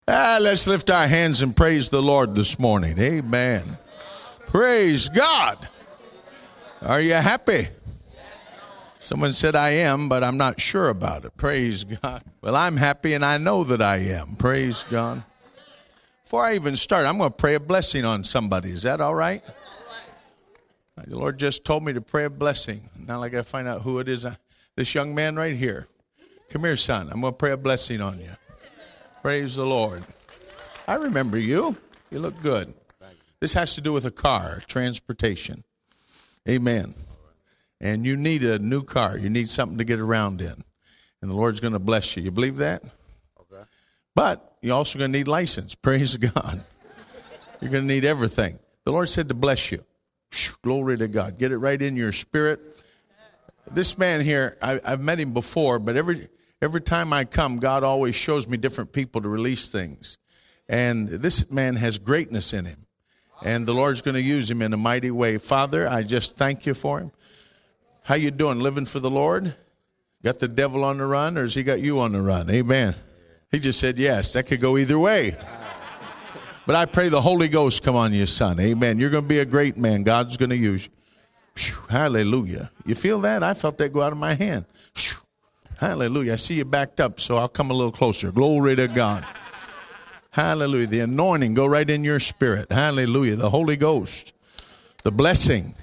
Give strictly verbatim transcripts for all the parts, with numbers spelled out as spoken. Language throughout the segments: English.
Ah, let's lift our hands and praise the Lord this morning. Amen. Praise God. Are you happy? Someone said I am, but I'm not sure about it. Praise God. Well, I'm happy and I know that I am. Praise God. Before I even start, I'm going to pray a blessing on somebody. Is that all right? The Lord just told me to pray a blessing. Now I got to find out who it is. This young man right here. Come here, son. I'm going to pray a blessing on you. Praise the Lord. I remember you. You look good. This has to do with a car, transportation. Amen. And you need a new car. You need something to get around in. And the Lord's going to bless you. You believe that? Okay. But you're also going to need license. Praise God. You're going to need everything. The Lord said to bless you. Glory to God. Get it right in your spirit. This man here, I, I've met him before, but every... Every time I come, God always shows me different people to release things. And this man has greatness in him. And the Lord's going to use him in a mighty way. Father, I just thank you for him. How you doing? Living for the Lord? Got the devil on the run, or has he got you on the run? Amen. He just said yes. That could go either way. But I pray the Holy Ghost come on you, son. Amen. You're going to be a great man. God's going to use you. Whew, hallelujah. You feel that? I felt that go out of my hand. Whew. Hallelujah. I see you backed up, so I'll come a little closer. Glory to God. Hallelujah. The anointing go right in your spirit. Hallelujah. The Holy Ghost. The blessing.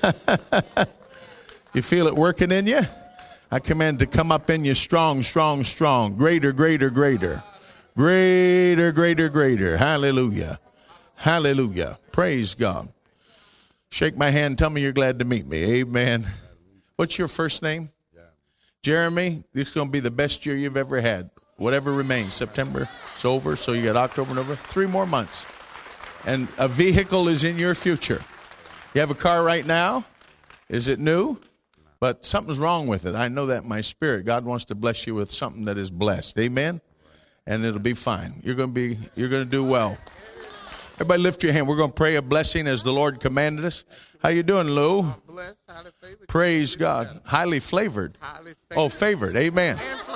You feel it working in you? I command to come up in you strong, strong, strong. Greater, greater, greater. Greater, greater, greater. Hallelujah. Hallelujah. Praise God. Shake my hand. Tell me you're glad to meet me. Amen. What's your first name? Jeremy, this is going to be the best year you've ever had. Whatever remains. September, it's over, so you got October, November, three more months. And a vehicle is in your future. You have a car right now? Is it new? But something's wrong with it. I know that in my spirit. God wants to bless you with something that is blessed. Amen? And it'll be fine. You're going to be, you're going to do well. Everybody lift your hand. We're going to pray a blessing as the Lord commanded us. How you doing, Lou? Blessed, highly favored. Praise God. Highly flavored. Highly favored. Oh, favored. Amen.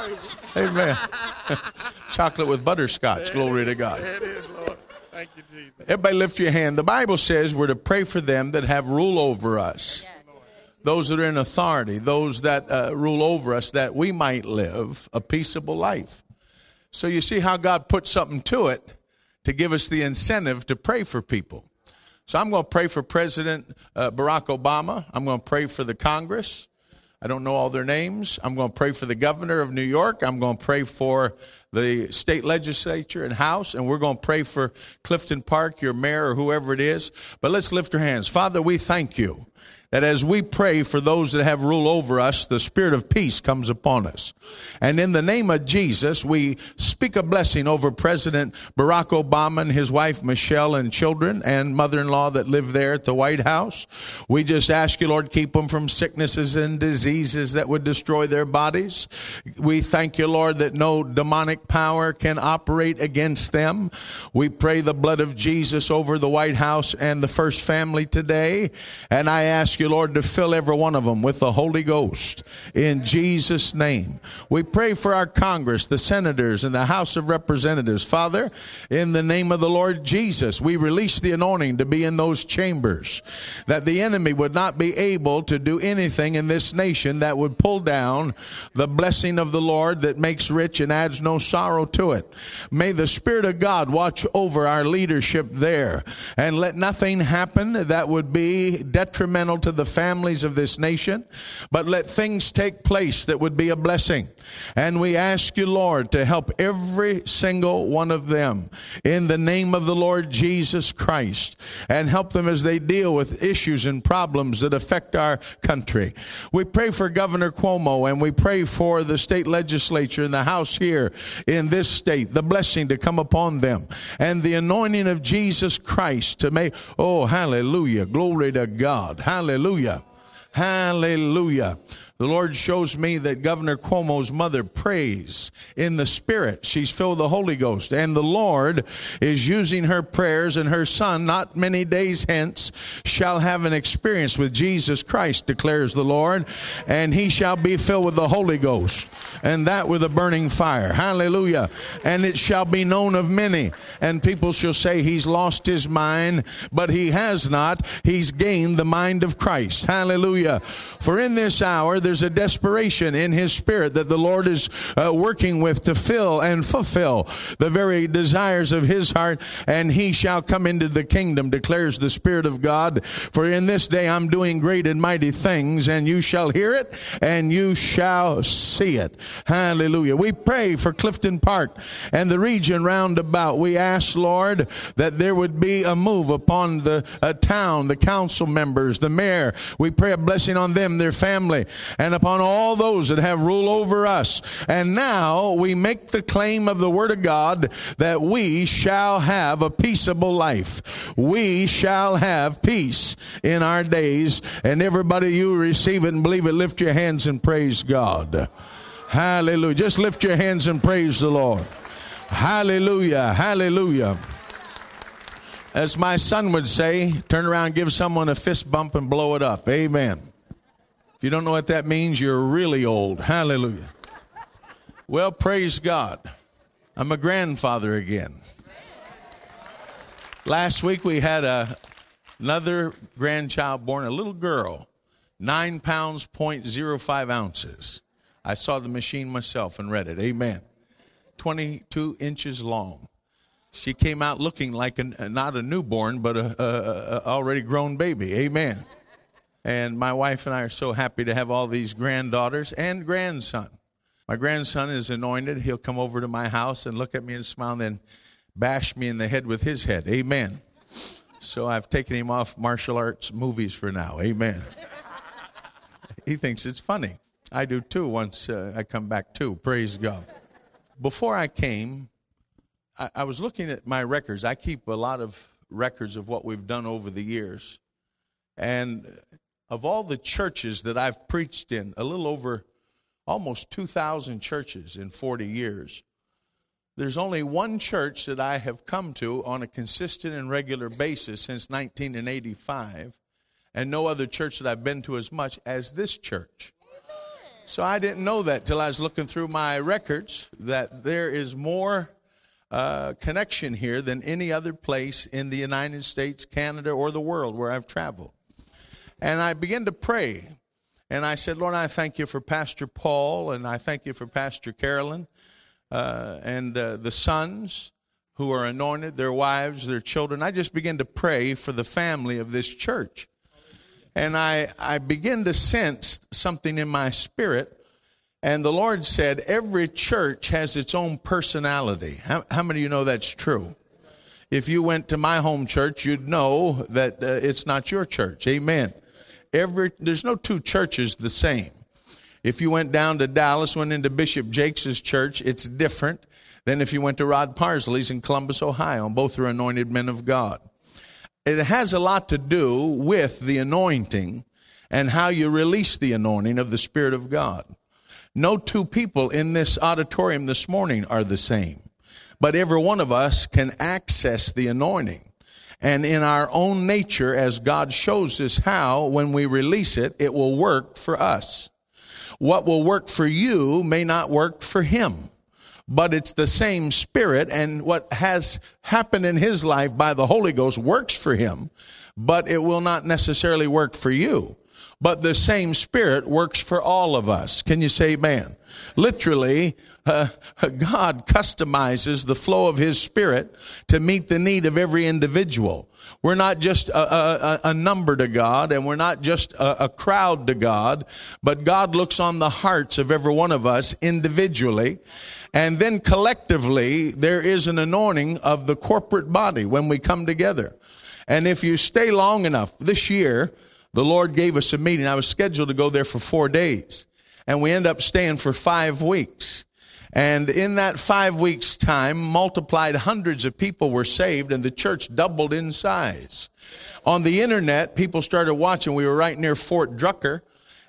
Amen. Chocolate with butterscotch. Glory to God. It is, Lord. Thank you, Jesus. Everybody lift your hand. The Bible says we're to pray for them that have rule over us. Those that are in authority. Those that uh, rule over us, that we might live a peaceable life. So you see how God put something to it to give us the incentive to pray for people. So I'm going to pray for President uh, Barack Obama. I'm going to pray for the Congress. I don't know all their names. I'm going to pray for the governor of New York. I'm going to pray for the state legislature and House. And we're going to pray for Clifton Park, your mayor, or whoever it is. But let's lift our hands. Father, we thank you that as we pray for those that have rule over us, the spirit of peace comes upon us. And in the name of Jesus, we speak a blessing over President Barack Obama and his wife Michelle and children and mother-in-law that live there at the White House. We just ask you, Lord, keep them from sicknesses and diseases that would destroy their bodies. We thank you, Lord, that no demonic power can operate against them. We pray the blood of Jesus over the White House and the First Family today. And I ask you, Lord, to fill every one of them with the Holy Ghost in Jesus' name. We pray for our Congress, the senators, and the House of Representatives. Father, in the name of the Lord Jesus, we release the anointing to be in those chambers, that the enemy would not be able to do anything in this nation that would pull down the blessing of the Lord that makes rich and adds no sorrow to it. May the Spirit of God watch over our leadership there, and let nothing happen that would be detrimental to the families of this nation, but let things take place that would be a blessing. And we ask you, Lord, to help every single one of them in the name of the Lord Jesus Christ, and help them as they deal with issues and problems that affect our country. We pray for Governor Cuomo, and we pray for the state legislature and the House here in this state, the blessing to come upon them, and the anointing of Jesus Christ to make, oh, hallelujah, glory to God, hallelujah. Hallelujah. The Lord shows me that Governor Cuomo's mother prays in the Spirit. She's filled with the Holy Ghost. And the Lord is using her prayers, and her son, not many days hence, shall have an experience with Jesus Christ, declares the Lord. And he shall be filled with the Holy Ghost, and that with a burning fire. Hallelujah. And it shall be known of many. And people shall say, he's lost his mind, but he has not. He's gained the mind of Christ. Hallelujah. For in this hour, there's a desperation in his spirit that the Lord is uh, working with to fill and fulfill the very desires of his heart, and he shall come into the kingdom, declares the Spirit of God. For in this day I'm doing great and mighty things, and you shall hear it, and you shall see it. Hallelujah. We pray for Clifton Park and the region round about. We ask, Lord, that there would be a move upon the uh, town, the council members, the mayor. We pray a blessing on them, their family, and upon all those that have rule over us. And now we make the claim of the Word of God that we shall have a peaceable life. We shall have peace in our days. And everybody, you receive it and believe it, lift your hands and praise God. Hallelujah. Just lift your hands and praise the Lord. Hallelujah. Hallelujah. As my son would say, turn around, give someone a fist bump and blow it up. Amen. If you don't know what that means, you're really old. Hallelujah. Well, praise God. I'm a grandfather again. Last week we had a, another grandchild born, a little girl, nine pounds, point zero five ounces. I saw the machine myself and read it. Amen. twenty-two inches long. She came out looking like a, not a newborn, but a, a, a already grown baby. Amen. And my wife and I are so happy to have all these granddaughters and grandson. My grandson is anointed. He'll come over to my house and look at me and smile and then bash me in the head with his head. Amen. So I've taken him off martial arts movies for now. Amen. He thinks it's funny. I do too once uh, I come back too. Praise God. Before I came, I, I was looking at my records. I keep a lot of records of what we've done over the years. And of all the churches that I've preached in, a little over almost two thousand churches in forty years, there's only one church that I have come to on a consistent and regular basis since nineteen eighty-five, and no other church that I've been to as much as this church. So I didn't know that till I was looking through my records, that there is more uh, connection here than any other place in the United States, Canada, or the world where I've traveled. And I began to pray, and I said, Lord, I thank you for Pastor Paul, and I thank you for Pastor Carolyn, uh, and uh, the sons who are anointed, their wives, their children. I just began to pray for the family of this church. And I, I began to sense something in my spirit. And the Lord said, every church has its own personality. How, how many of you know that's true? If you went to my home church, you'd know that uh, it's not your church. Amen. Every, there's no two churches the same. If you went down to Dallas, went into Bishop Jakes' church, it's different than if you went to Rod Parsley's in Columbus, Ohio. Both are anointed men of God. It has a lot to do with the anointing and how you release the anointing of the Spirit of God. No two people in this auditorium this morning are the same, but every one of us can access the anointing. And in our own nature, as God shows us how, when we release it, it will work for us. What will work for you may not work for him. But it's the same Spirit, and what has happened in his life by the Holy Ghost works for him, but it will not necessarily work for you. But the same Spirit works for all of us. Can you say amen? Literally, uh, God customizes the flow of his Spirit to meet the need of every individual. We're not just a, a, a number to God, and we're not just a, a crowd to God, but God looks on the hearts of every one of us individually. And then collectively, there is an anointing of the corporate body when we come together. And if you stay long enough, this year, the Lord gave us a meeting. I was scheduled to go there for four days. And we ended up staying for five weeks. And in that five weeks' time, multiplied hundreds of people were saved, and the church doubled in size. On the internet, people started watching. We were right near Fort Drucker.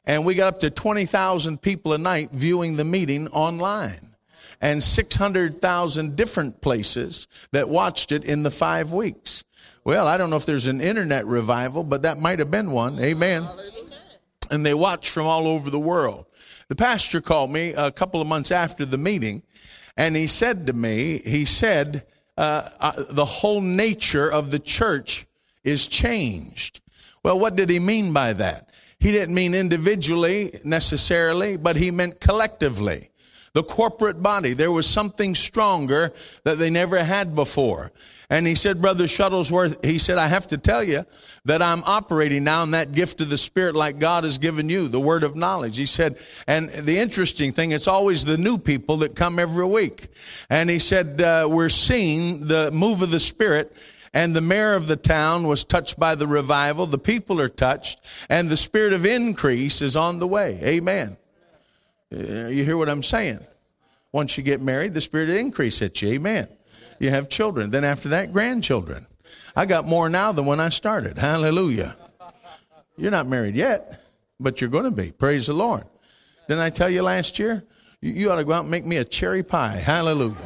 And we got up to twenty thousand people a night viewing the meeting online. And six hundred thousand different places that watched it in the five weeks. Well, I don't know if there's an internet revival, but that might have been one. Amen. And they watched from all over the world. The pastor called me a couple of months after the meeting, and he said to me, he said, uh, uh, the whole nature of the church is changed. Well, what did he mean by that? He didn't mean individually necessarily, but he meant collectively. The corporate body, there was something stronger that they never had before. And he said, Brother Shuttlesworth, he said, I have to tell you that I'm operating now in that gift of the Spirit like God has given you, the word of knowledge. He said, and the interesting thing, it's always the new people that come every week. And he said, uh, we're seeing the move of the Spirit. And the mayor of the town was touched by the revival. The people are touched. And the spirit of increase is on the way. Amen. You hear what I'm saying? Once you get married, the spirit of increase hits you. Amen. You have children. Then after that, grandchildren. I got more now than when I started. Hallelujah. You're not married yet, but you're going to be. Praise the Lord. Didn't I tell you last year? You, you ought to go out and make me a cherry pie. Hallelujah.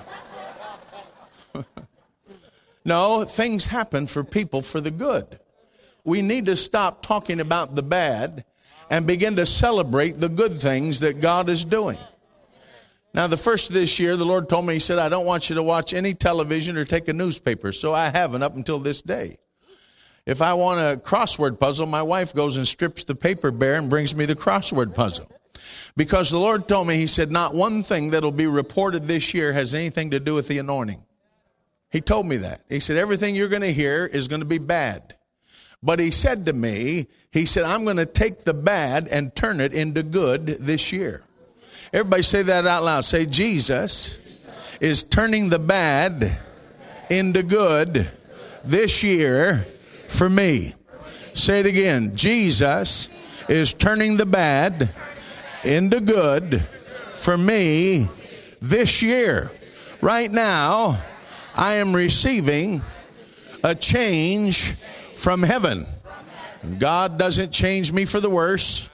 No, things happen for people for the good. We need to stop talking about the bad and begin to celebrate the good things that God is doing. Now, the first of this year, the Lord told me, he said, I don't want you to watch any television or take a newspaper. So I haven't up until this day. If I want a crossword puzzle, my wife goes and strips the paper bare and brings me the crossword puzzle. Because the Lord told me, he said, not one thing that'll be reported this year has anything to do with the anointing. He told me that. He said, everything you're going to hear is going to be bad. But he said to me, he said, I'm going to take the bad and turn it into good this year. Everybody say that out loud. Say, Jesus is turning the bad into good this year for me. Say it again. Jesus is turning the bad into good for me this year. Right now, I am receiving a change from heaven. God doesn't change me for the worse,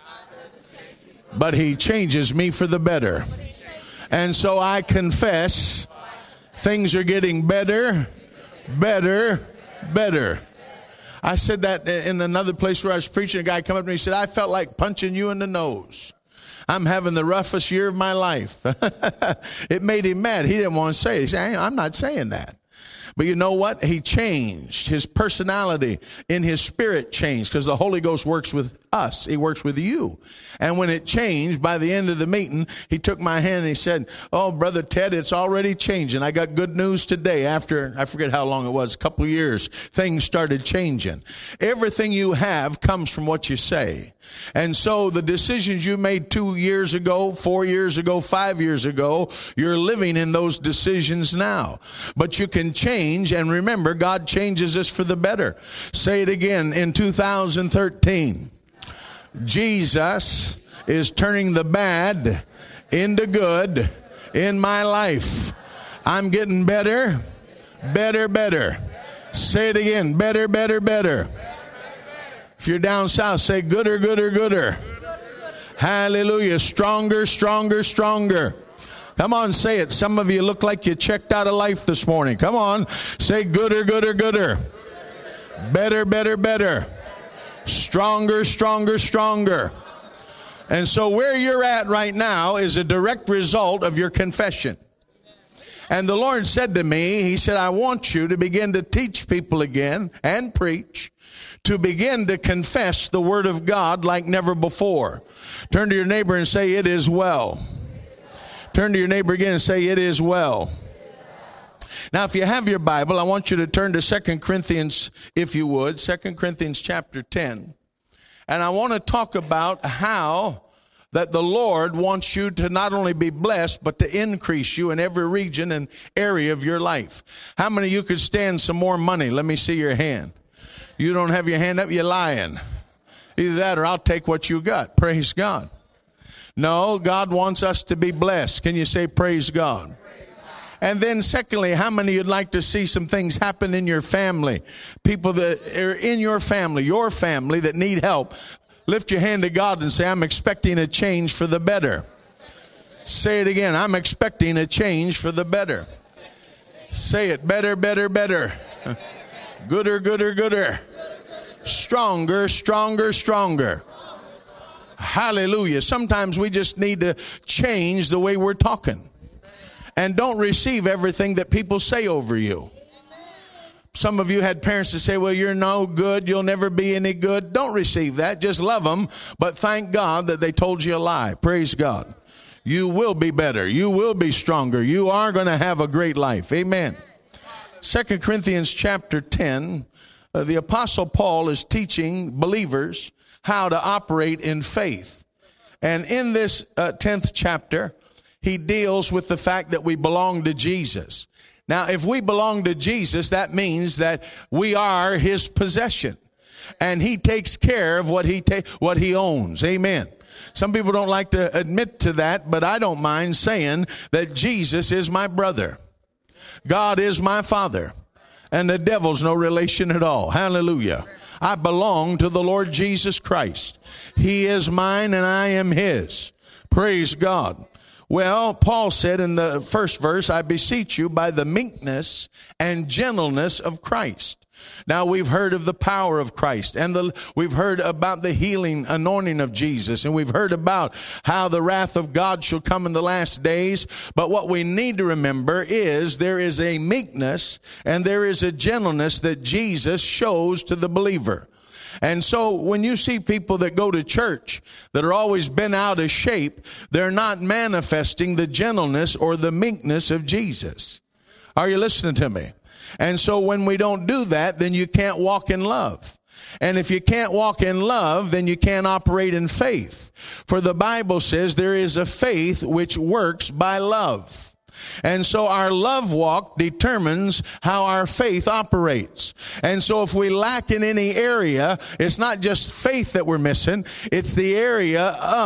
but he changes me for the better. And so I confess things are getting better, better, better. I said that in another place where I was preaching. A guy come up to me and said, I felt like punching you in the nose. I'm having the roughest year of my life. It made him mad. He didn't want to say it. He said, I'm not saying that. But you know what? He changed. His personality in his spirit changed because the Holy Ghost works with us. He works with you. And when it changed, by the end of the meeting, he took my hand and he said, oh, Brother Ted, it's already changing. I got good news today. After, I forget how long it was, a couple of years, things started changing. Everything you have comes from what you say. And so the decisions you made two years ago, four years ago, five years ago, you're living in those decisions now. But you can change, and remember, God changes us for the better. Say it again in two thousand thirteen. Jesus is turning the bad into good in my life. I'm getting better, better, better. Say it again, better, better, better. If you're down south, say gooder, gooder, gooder. Hallelujah. Stronger, stronger, stronger. Come on, say it. Some of you look like you checked out of life this morning. Come on. Say gooder, gooder, gooder. Better, better, better. Stronger, stronger, stronger. And so where you're at right now is a direct result of your confession. And the Lord said to me, he said, I want you to begin to teach people again and preach, to begin to confess the word of God like never before. Turn to your neighbor and say, it is well. Turn to your neighbor again and say, it is well. Now, if you have your Bible, I want you to turn to Second Corinthians, if you would, Second Corinthians chapter ten. And I want to talk about how that the Lord wants you to not only be blessed, but to increase you in every region and area of your life. How many of you could stand some more money? Let me see your hand. You don't have your hand up, you're lying. Either that or I'll take what you got. Praise God. No, God wants us to be blessed. Can you say praise God? And then secondly, how many of you'd like to see some things happen in your family? People that are in your family, your family that need help. Lift your hand to God and say, I'm expecting a change for the better. Say it again. I'm expecting a change for the better. Say it. Better, better, better. Gooder, gooder, gooder. Stronger, stronger, stronger. Hallelujah. Sometimes we just need to change the way we're talking. And don't receive everything that people say over you. Some of you had parents that say, well, you're no good. You'll never be any good. Don't receive that. Just love them. But thank God that they told you a lie. Praise God. You will be better. You will be stronger. You are going to have a great life. Amen. Second Corinthians chapter ten, uh, the Apostle Paul is teaching believers how to operate in faith. And in this uh, tenth chapter, he deals with the fact that we belong to Jesus. Now, if we belong to Jesus, that means that we are his possession. And he takes care of what he ta- what he owns. Amen. Some people don't like to admit to that, but I don't mind saying that Jesus is my brother. God is my father. And the devil's no relation at all. Hallelujah. I belong to the Lord Jesus Christ. He is mine and I am his. Praise God. Well, Paul said in the first verse, I beseech you by the meekness and gentleness of Christ. Now, we've heard of the power of Christ, and the, we've heard about the healing anointing of Jesus, and we've heard about how the wrath of God shall come in the last days. But what we need to remember is there is a meekness and there is a gentleness that Jesus shows to the believer. And so when you see people that go to church that are always bent out of shape, they're not manifesting the gentleness or the meekness of Jesus. Are you listening to me? And so when we don't do that, then you can't walk in love. And if you can't walk in love, then you can't operate in faith. For the Bible says there is a faith which works by love. And so our love walk determines how our faith operates. And so if we lack in any area, it's not just faith that we're missing. It's the area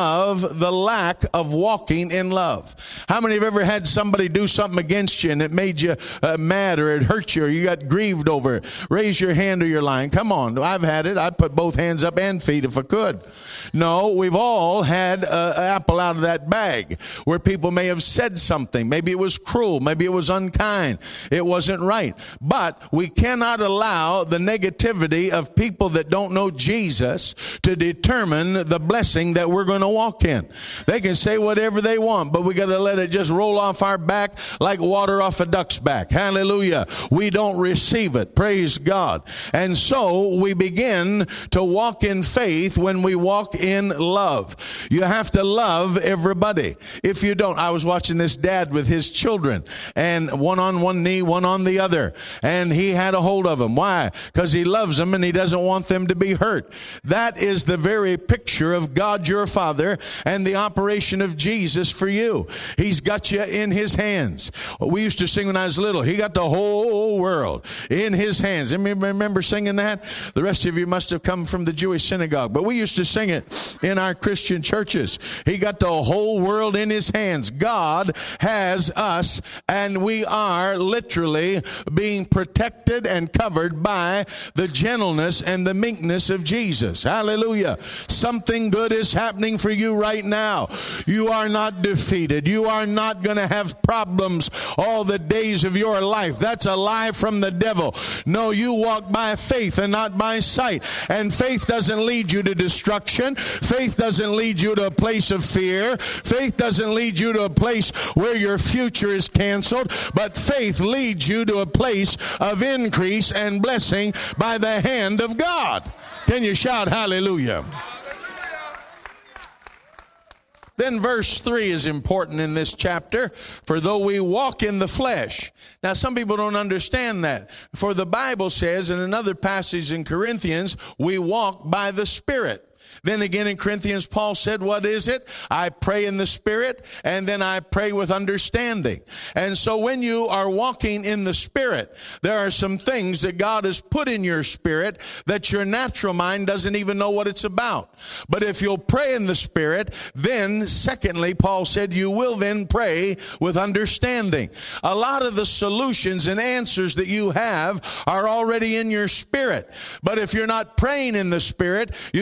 of the lack of walking in love. How many have ever had somebody do something against you and it made you uh, mad or it hurt you or you got grieved over it? Raise your hand or you're lying. Come on. I've had it. I'd put both hands up and feet if I could. No, we've all had uh, an apple out of that bag where people may have said something. Maybe it was cruel. Maybe it was unkind. It wasn't right. But we cannot allow the negativity of people that don't know Jesus to determine the blessing that we're going to walk in. They can say whatever they want, but we got to let it just roll off our back like water off a duck's back. Hallelujah. We don't receive it. Praise God. And so we begin to walk in faith when we walk in love. You have to love everybody. If you don't, I was watching this dad with his children, and one on one knee, one on the other, and he had a hold of them. Why? Because he loves them and he doesn't want them to be hurt. That is the very picture of God your Father and the operation of Jesus for you. He's got you in his hands. We used to sing when I was little, he got the whole world in his hands. Anybody remember singing that? The rest of you must have come from the Jewish synagogue, but we used to sing it in our Christian churches. He got the whole world in his hands. God has us, and we are literally being protected and covered by the gentleness and the meekness of Jesus. Hallelujah. Something good is happening for you right now. You are not defeated. You are not going to have problems all the days of your life. That's a lie from the devil. No, you walk by faith and not by sight. And faith doesn't lead you to destruction. Faith doesn't lead you to a place of fear. Faith doesn't lead you to a place where your future is canceled. But faith leads you to a place of increase and blessing by the hand of God. Can you shout hallelujah? Then verse three is important in this chapter. For though we walk in the flesh. Now some people don't understand that. For the Bible says in another passage in Corinthians, we walk by the Spirit. Then again in Corinthians, Paul said, what is it? I pray in the Spirit, and then I pray with understanding. And so when you are walking in the Spirit, there are some things that God has put in your spirit that your natural mind doesn't even know what it's about. But if you'll pray in the Spirit, then secondly, Paul said, you will then pray with understanding. A lot of the solutions and answers that you have are already in your spirit. But if you're not praying in the Spirit, you can never get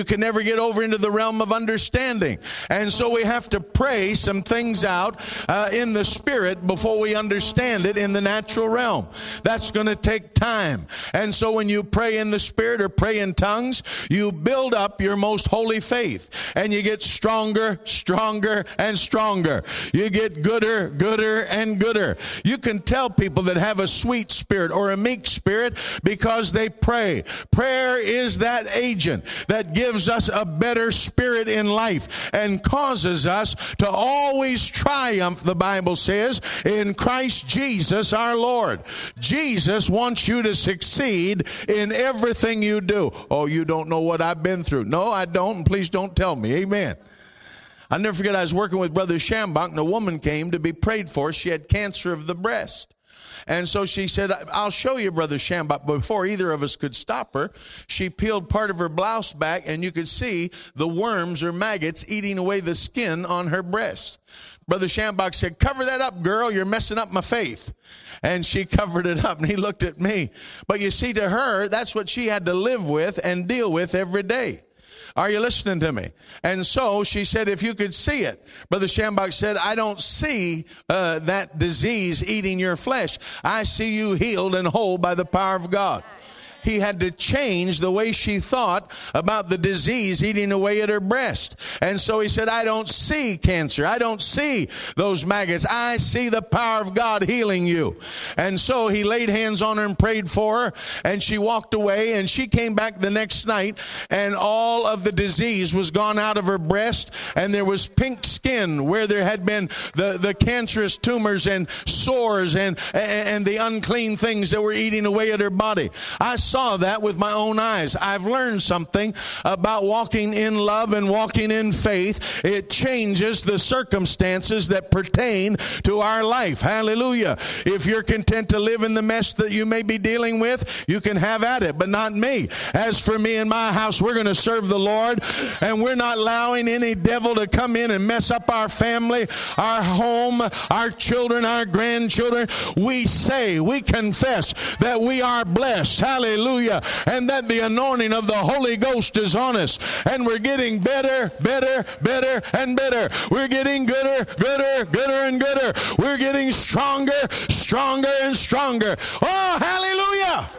get over into the realm of understanding. And so we have to pray some things out uh, in the spirit before we understand it in the natural realm. That's going to take time. And so when you pray in the spirit or pray in tongues, you build up your most holy faith. And you get stronger, stronger, and stronger. You get gooder, gooder, and gooder. You can tell people that have a sweet spirit or a meek spirit because they pray. Prayer is that agent that gives us a better spirit in life and causes us to always triumph, the Bible says, in Christ Jesus our Lord. Jesus wants you to succeed in everything you do. Oh, you don't know what I've been through. No, I don't, and please don't tell me. Amen. I'll never forget, I was working with Brother Schambach, and a woman came to be prayed for. She had cancer of the breast. And so she said, I'll show you, Brother Schambach. Before either of us could stop her, she peeled part of her blouse back, and you could see the worms or maggots eating away the skin on her breast. Brother Schambach said, cover that up, girl. You're messing up my faith. And she covered it up, and he looked at me. But you see, to her, that's what she had to live with and deal with every day. Are you listening to me? And so she said, if you could see it. Brother Schambach said, I don't see uh, that disease eating your flesh. I see you healed and whole by the power of God. He had to change the way she thought about the disease eating away at her breast. And so he said, I don't see cancer. I don't see those maggots. I see the power of God healing you. And so he laid hands on her and prayed for her, and she walked away, and she came back the next night, and all of the disease was gone out of her breast, and there was pink skin where there had been the, the cancerous tumors and sores and, and the unclean things that were eating away at her body. I saw that with my own eyes. I've learned something about walking in love and walking in faith. It changes the circumstances that pertain to our life. Hallelujah. If you're content to live in the mess that you may be dealing with, you can have at it, but not me. As for me and my house, we're going to serve the Lord, and we're not allowing any devil to come in and mess up our family, our home, our children, our grandchildren. We say, we confess that we are blessed. Hallelujah. Hallelujah. And that the anointing of the Holy Ghost is on us. And we're getting better, better, better, and better. We're getting gooder, gooder, gooder, and gooder. We're getting stronger, stronger, and stronger. Oh, hallelujah.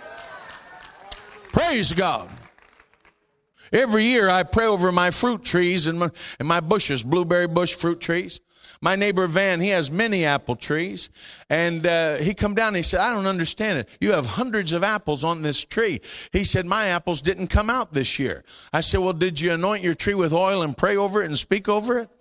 Praise God. Every year I pray over my fruit trees and my, and my bushes, blueberry bush fruit trees. My neighbor Van, he has many apple trees, and uh, he come down and he said, I don't understand it. You have hundreds of apples on this tree. He said, my apples didn't come out this year. I said, well, did you anoint your tree with oil and pray over it and speak over it?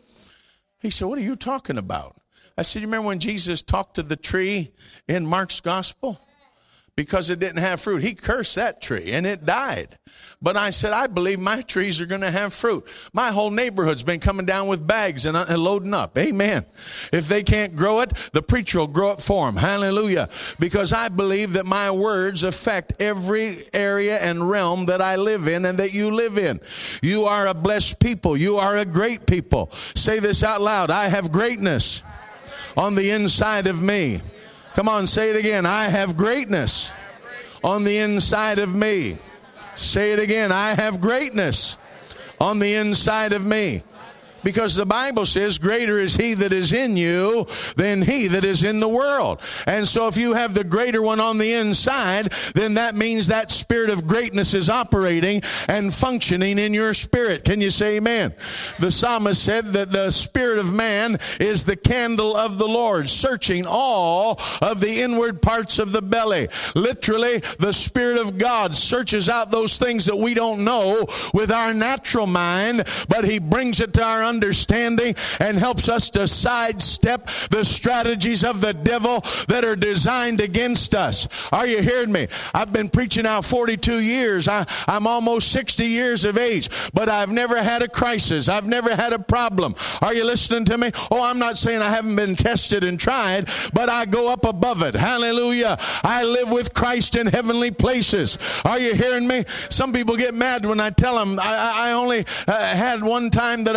He said, what are you talking about? I said, you remember when Jesus talked to the tree in Mark's gospel? Because it didn't have fruit. He cursed that tree and it died. But I said, I believe my trees are going to have fruit. My whole neighborhood's been coming down with bags and, uh, and loading up. Amen. If they can't grow it, the preacher will grow it for them. Hallelujah. Because I believe that my words affect every area and realm that I live in and that you live in. You are a blessed people. You are a great people. Say this out loud. I have greatness on the inside of me. Come on, say it again. I have greatness on the inside of me. Say it again. I have greatness on the inside of me. Because the Bible says, greater is he that is in you than he that is in the world. And so if you have the greater one on the inside, then that means that spirit of greatness is operating and functioning in your spirit. Can you say amen? The psalmist said that the spirit of man is the candle of the Lord, searching all of the inward parts of the belly. Literally, the Spirit of God searches out those things that we don't know with our natural mind, but he brings it to our understanding and helps us to sidestep the strategies of the devil that are designed against us. Are you hearing me? I've been preaching now forty-two years. I, I'm almost sixty years of age, but I've never had a crisis. I've never had a problem. Are you listening to me? Oh, I'm not saying I haven't been tested and tried, but I go up above it. Hallelujah. I live with Christ in heavenly places. Are you hearing me? Some people get mad when I tell them I, I only uh, had one time that I was sick.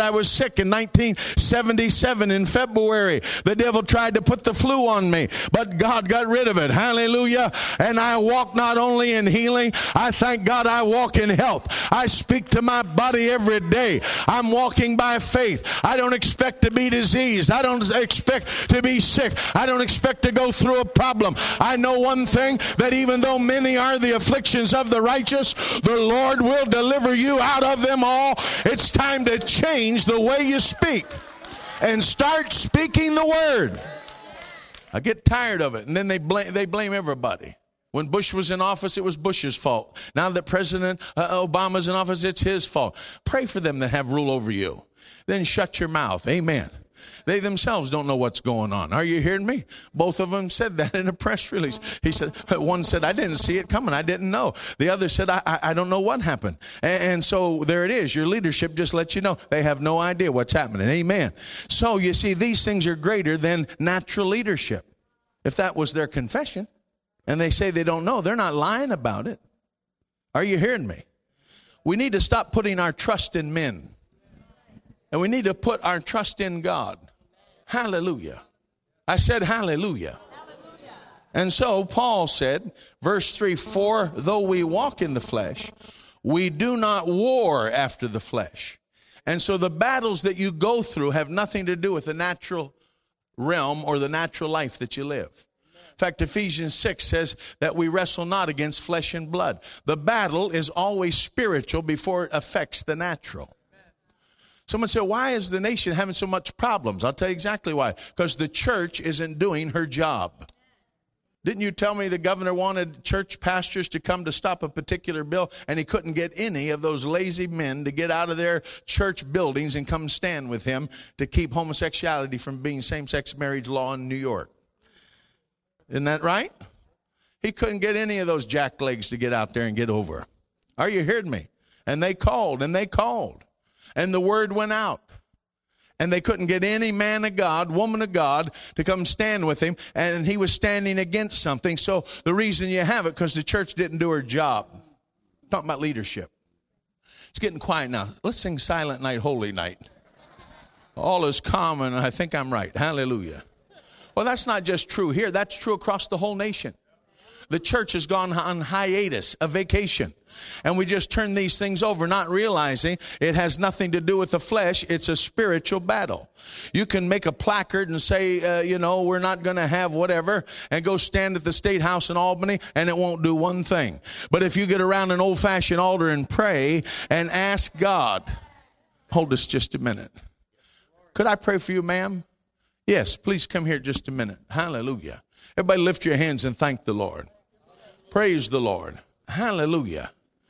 sick in nineteen seventy-seven in February. The devil tried to put the flu on me, but God got rid of it. Hallelujah. And I walk not only in healing, I thank God I walk in health. I speak to my body every day. I'm walking by faith. I don't expect to be diseased. I don't expect to be sick. I don't expect to go through a problem. I know one thing, that even though many are the afflictions of the righteous, the Lord will deliver you out of them all. It's time to change the way you speak and start speaking the word. I get tired of it, and then they blame, they blame everybody. When Bush was in office, it was Bush's fault. Now that President uh, Obama's in office, it's his fault. Pray for them that have rule over you. Then shut your mouth. Amen. They themselves don't know what's going on. Are you hearing me? Both of them said that in a press release. He said, one said, I didn't see it coming. I didn't know. The other said, I, I, I don't know what happened. And, and so there it is. Your leadership just lets you know. They have no idea what's happening. Amen. So you see, these things are greater than natural leadership. If that was their confession, and they say they don't know, they're not lying about it. Are you hearing me? We need to stop putting our trust in men. And we need to put our trust in God. Hallelujah. I said hallelujah. Hallelujah. And so Paul said, verse three, for though we walk in the flesh, we do not war after the flesh. And so the battles that you go through have nothing to do with the natural realm or the natural life that you live. In fact, Ephesians six says that we wrestle not against flesh and blood. The battle is always spiritual before it affects the natural. Someone said, why is the nation having so much problems? I'll tell you exactly why. Because the church isn't doing her job. Didn't you tell me the governor wanted church pastors to come to stop a particular bill, and he couldn't get any of those lazy men to get out of their church buildings and come stand with him to keep homosexuality from being same-sex marriage law in New York? Isn't that right? He couldn't get any of those jacklegs to get out there and get over. Are you hearing me? And they called, and they called. And the word went out. And they couldn't get any man of God, woman of God, to come stand with him. And he was standing against something. So the reason you have it, because the church didn't do her job. I'm talking about leadership. It's getting quiet now. Let's sing Silent Night, Holy Night. All is calm, and I think I'm right. Hallelujah. Well, that's not just true here. That's true across the whole nation. The church has gone on hiatus, a vacation. And we just turn these things over, not realizing it has nothing to do with the flesh. It's a spiritual battle. You can make a placard and say, uh, you know, we're not going to have whatever, and go stand at the State House in Albany, and it won't do one thing. But if you get around an old-fashioned altar and pray and ask God, hold this just a minute. Could I pray for you, ma'am? Yes, please come here just a minute. Hallelujah. Everybody lift your hands and thank the Lord. Praise the Lord. Hallelujah.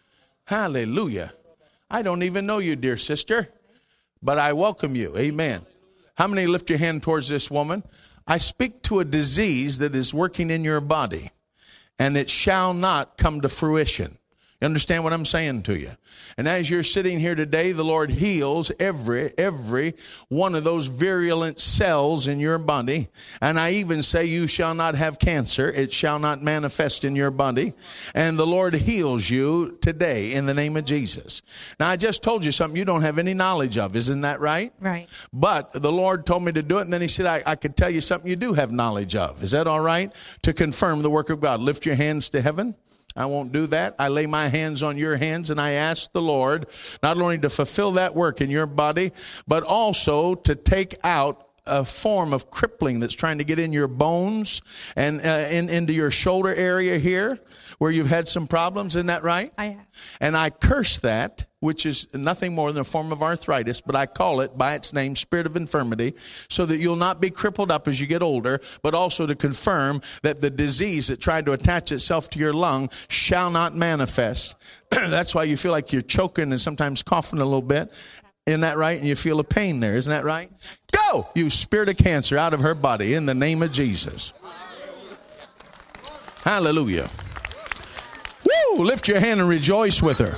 Hallelujah. I don't even know you, dear sister, but I welcome you. Amen. How many lift your hand towards this woman? I speak to a disease that is working in your body, and it shall not come to fruition. You understand what I'm saying to you? And as you're sitting here today, the Lord heals every, every one of those virulent cells in your body. And I even say you shall not have cancer. It shall not manifest in your body. And the Lord heals you today in the name of Jesus. Now, I just told you something you don't have any knowledge of. Isn't that right? Right. But the Lord told me to do it. And then he said, I, I could tell you something you do have knowledge of. Is that all right? To confirm the work of God. Lift your hands to heaven. I won't do that. I lay my hands on your hands, and I ask the Lord not only to fulfill that work in your body, but also to take out a form of crippling that's trying to get in your bones and uh, in, into your shoulder area here where you've had some problems. Isn't that right? I have. And I curse that, which is nothing more than a form of arthritis, but I call it by its name, spirit of infirmity, so that you'll not be crippled up as you get older, but also to confirm that the disease that tried to attach itself to your lung shall not manifest. That's why you feel like you're choking and sometimes coughing a little bit. Isn't that right? And you feel a pain there. Isn't that right? Go, you spirit of cancer, out of her body in the name of Jesus. Hallelujah. Woo! Lift your hand and rejoice with her.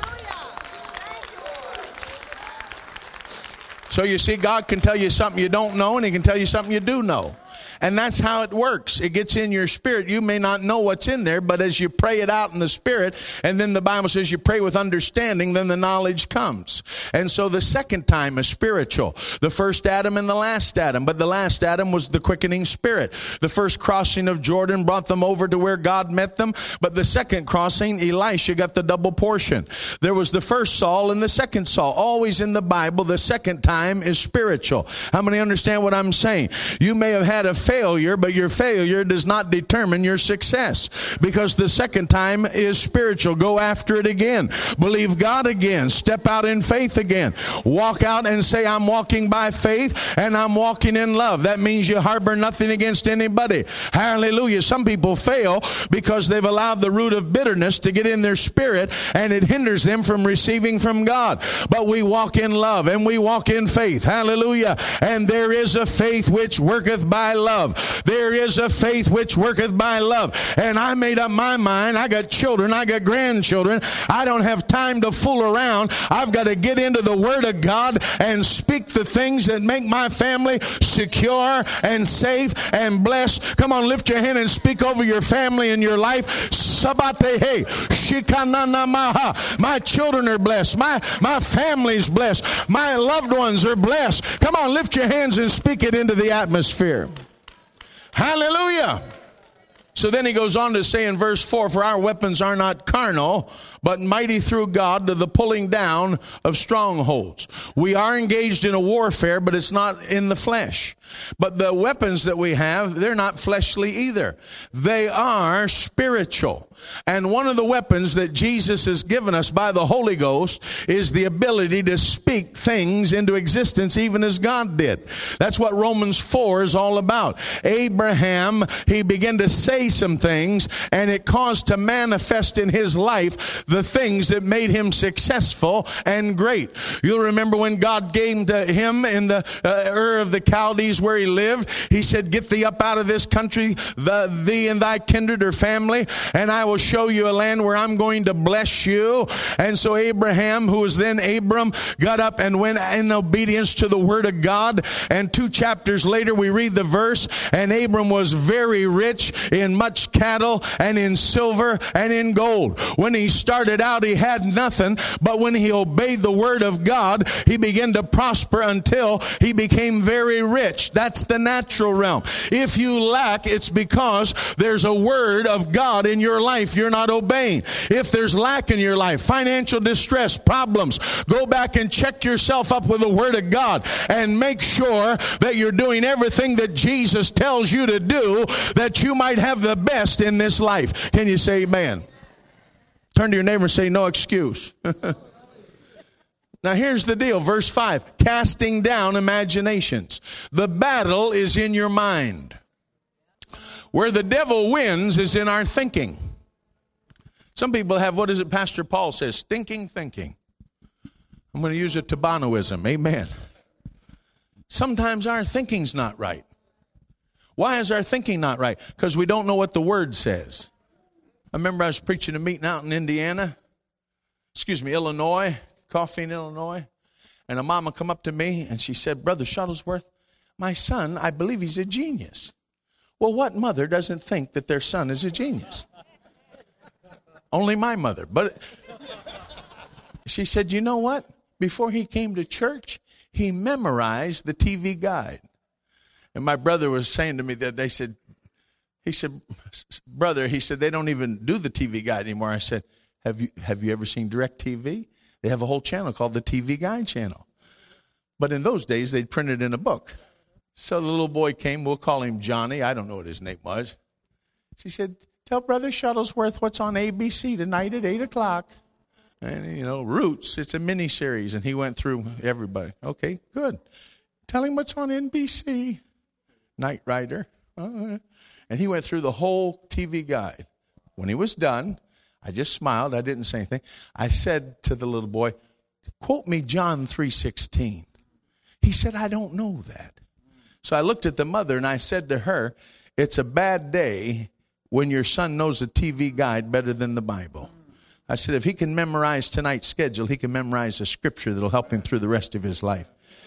So you see, God can tell you something you don't know, and he can tell you something you do know. And that's how it works. It gets in your spirit. You may not know what's in there, but as you pray it out in the spirit, and then the Bible says you pray with understanding, then the knowledge comes. And so the second time is spiritual. The first Adam and the last Adam. But the last Adam was the quickening spirit. The first crossing of Jordan brought them over to where God met them. But the second crossing, Elisha got the double portion. There was the first Saul and the second Saul. Always in the Bible, the second time is spiritual. How many understand what I'm saying? You may have had a failure, but your failure does not determine your success, because the second time is spiritual. Go after it again. Believe God again. Step out in faith again. Walk out and say, I'm walking by faith and I'm walking in love. That means you harbor nothing against anybody. Hallelujah. Some people fail because they've allowed the root of bitterness to get in their spirit, and it hinders them from receiving from God. But we walk in love and we walk in faith. Hallelujah. And there is a faith which worketh by love. There is a faith which worketh by love. And I made up my mind. I got children. I got grandchildren. I don't have time to fool around. I've got to get into the Word of God and speak the things that make my family secure and safe and blessed. Come on, lift your hand and speak over your family and your life. Sabatehe, shikananamaha. My children are blessed. My, my family's blessed. My loved ones are blessed. Come on, lift your hands and speak it into the atmosphere. Hallelujah. So then he goes on to say in verse four, for our weapons are not carnal, but mighty through God to the pulling down of strongholds. We are engaged in a warfare, but it's not in the flesh. But the weapons that we have, they're not fleshly either. They are spiritual. And one of the weapons that Jesus has given us by the Holy Ghost is the ability to speak things into existence even as God did. That's what Romans four is all about. Abraham, he began to say some things, and it caused to manifest in his life the things that made him successful and great. You'll remember when God came to him in the uh, Ur of the Chaldees where he lived, he said, get thee up out of this country, the, thee and thy kindred or family, and I will show you a land where I'm going to bless you. And so Abraham, who was then Abram, got up and went in obedience to the word of God. And two chapters later, we read the verse, and Abram was very rich in much cattle and in silver and in gold. When he started out, he had nothing, but when he obeyed the word of God, he began to prosper until he became very rich. That's the natural realm. If you lack, it's because there's a word of God in your life you're not obeying. If there's lack in your life, financial distress, problems, go back and check yourself up with the word of God and make sure that you're doing everything that Jesus tells you to do, that you might have the best in this life. Can you say amen? Turn to your neighbor and say, no excuse. Now here's the deal, verse five, casting down imaginations. The battle is in your mind. Where the devil wins is in our thinking. Some people have, what is it Pastor Paul says, stinking thinking. I'm going to use a Tabanoism, amen. Sometimes our thinking's not right. Why is our thinking not right? Because we don't know what the word says. I remember I was preaching a meeting out in Indiana, excuse me, Illinois, Coffee, Illinois, and a mama come up to me and she said, Brother Shuttlesworth, my son, I believe he's a genius. Well, what mother doesn't think that their son is a genius? Only my mother. But she said, you know what? Before he came to church, he memorized the T V guide. And my brother was saying to me that they said, he said, brother, he said, they don't even do the T V guide anymore. I said, have you have you ever seen DirecTV? They have a whole channel called the T V Guide channel. But in those days, they'd print it in a book. So the little boy came, we'll call him Johnny. I don't know what his name was. She said, tell Brother Shuttlesworth what's on A B C tonight at eight o'clock. And, you know, Roots, it's a mini series. And he went through everybody. Okay, good. Tell him what's on N B C. Knight Rider. Uh, and he went through the whole T V guide. When he was done, I just smiled. I didn't say anything. I said to the little boy, quote me John three sixteen. He said, I don't know that. So I looked at the mother and I said to her, it's a bad day when your son knows the T V guide better than the Bible. I said, if he can memorize tonight's schedule, he can memorize a scripture that'll help him through the rest of his life.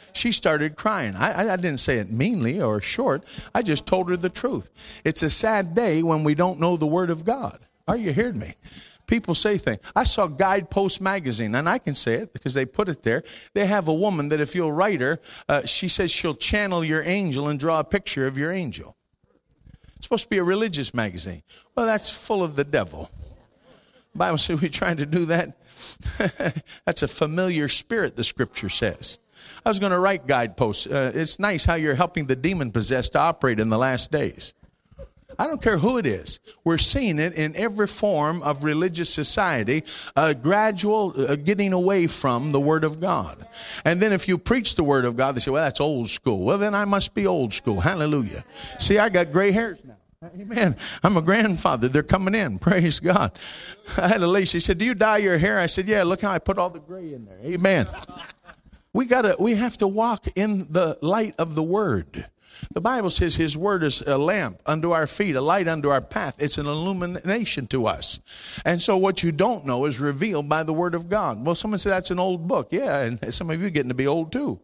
She started crying. I, I didn't say it meanly or short. I just told her the truth. It's a sad day when we don't know the Word of God. Are you hearing me? People say things. I saw Guidepost magazine, and I can say it because they put it there. They have a woman that if you'll write her, uh, she says she'll channel your angel and draw a picture of your angel. It's supposed to be a religious magazine. Well, that's full of the devil. The Bible says we're trying to do that. That's a familiar spirit, the scripture says. I was going to write Guideposts. Uh, it's nice how you're helping the demon-possessed to operate in the last days. I don't care who it is. We're seeing it in every form of religious society, a gradual uh, getting away from the Word of God. And then if you preach the Word of God, they say, well, that's old school. Well, then I must be old school. Hallelujah. See, I got gray hairs now. Amen. I'm a grandfather. They're coming in. Praise God. I had a lady. She said, do you dye your hair? I said, yeah, look how I put all the gray in there. Amen. We gotta, we have to walk in the light of the Word. The Bible says His Word is a lamp unto our feet, a light unto our path. It's an illumination to us. And so what you don't know is revealed by the Word of God. Well, someone said that's an old book. Yeah, and some of you are getting to be old too.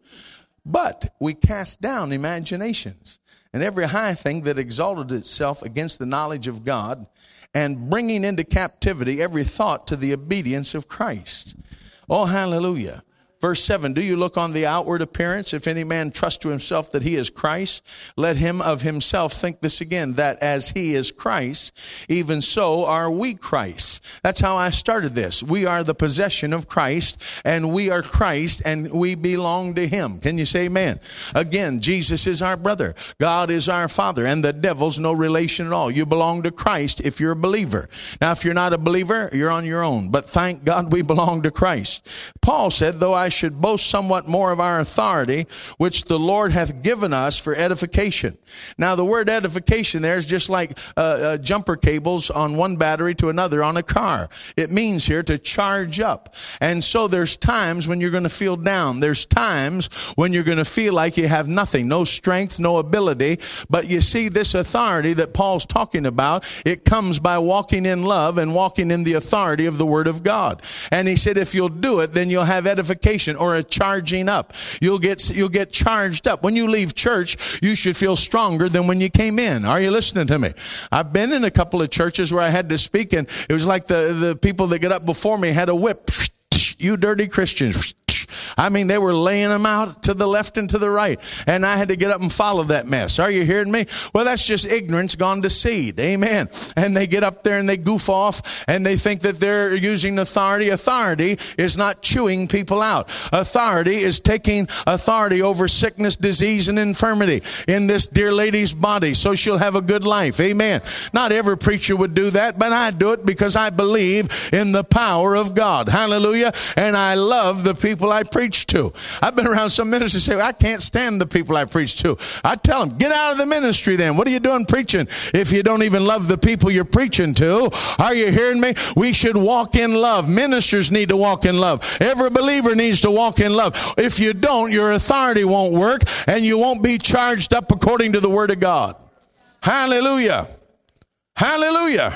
But we cast down imaginations and every high thing that exalted itself against the knowledge of God, and bringing into captivity every thought to the obedience of Christ. Oh, hallelujah. Verse seven, do you look on the outward appearance? If any man trust to himself that he is Christ, let him of himself think this again, that as he is Christ, even so are we Christ. That's how I started this. We are the possession of Christ, and we are Christ, and we belong to Him. Can you say amen? Again, Jesus is our brother. God is our Father, and the devil's no relation at all. You belong to Christ if you're a believer. Now, if you're not a believer, you're on your own. But thank God we belong to Christ. Paul said, though I should boast somewhat more of our authority, which the Lord hath given us for edification. Now, the word edification there is just like uh, uh, jumper cables on one battery to another on a car. It means here to charge up. And so there's times when you're going to feel down. There's times when you're going to feel like you have nothing, no strength, no ability. But you see, this authority that Paul's talking about, it comes by walking in love and walking in the authority of the Word of God. And he said, if you'll do it, then you'll have edification, or a charging up. You'll get, you'll get charged up. When you leave church, you should feel stronger than when you came in. Are you listening to me? I've been in a couple of churches where I had to speak, and it was like the, the people that get up before me had a whip. You dirty Christians. I mean, they were laying them out to the left and to the right. And I had to get up and follow that mess. Are you hearing me? Well, that's just ignorance gone to seed. Amen. And they get up there and they goof off and they think that they're using authority. Authority is not chewing people out. Authority is taking authority over sickness, disease, and infirmity in this dear lady's body so she'll have a good life. Amen. Not every preacher would do that, but I do it because I believe in the power of God. Hallelujah. And I love the people I preach to. I've been around some ministers who say, I can't stand the people I preach to. I tell them, get out of the ministry then. What are you doing preaching if you don't even love the people you're preaching to? Are you hearing me? We should walk in love. Ministers need to walk in love. Every believer needs to walk in love. If you don't, your authority won't work and you won't be charged up according to the Word of God. Hallelujah. Hallelujah.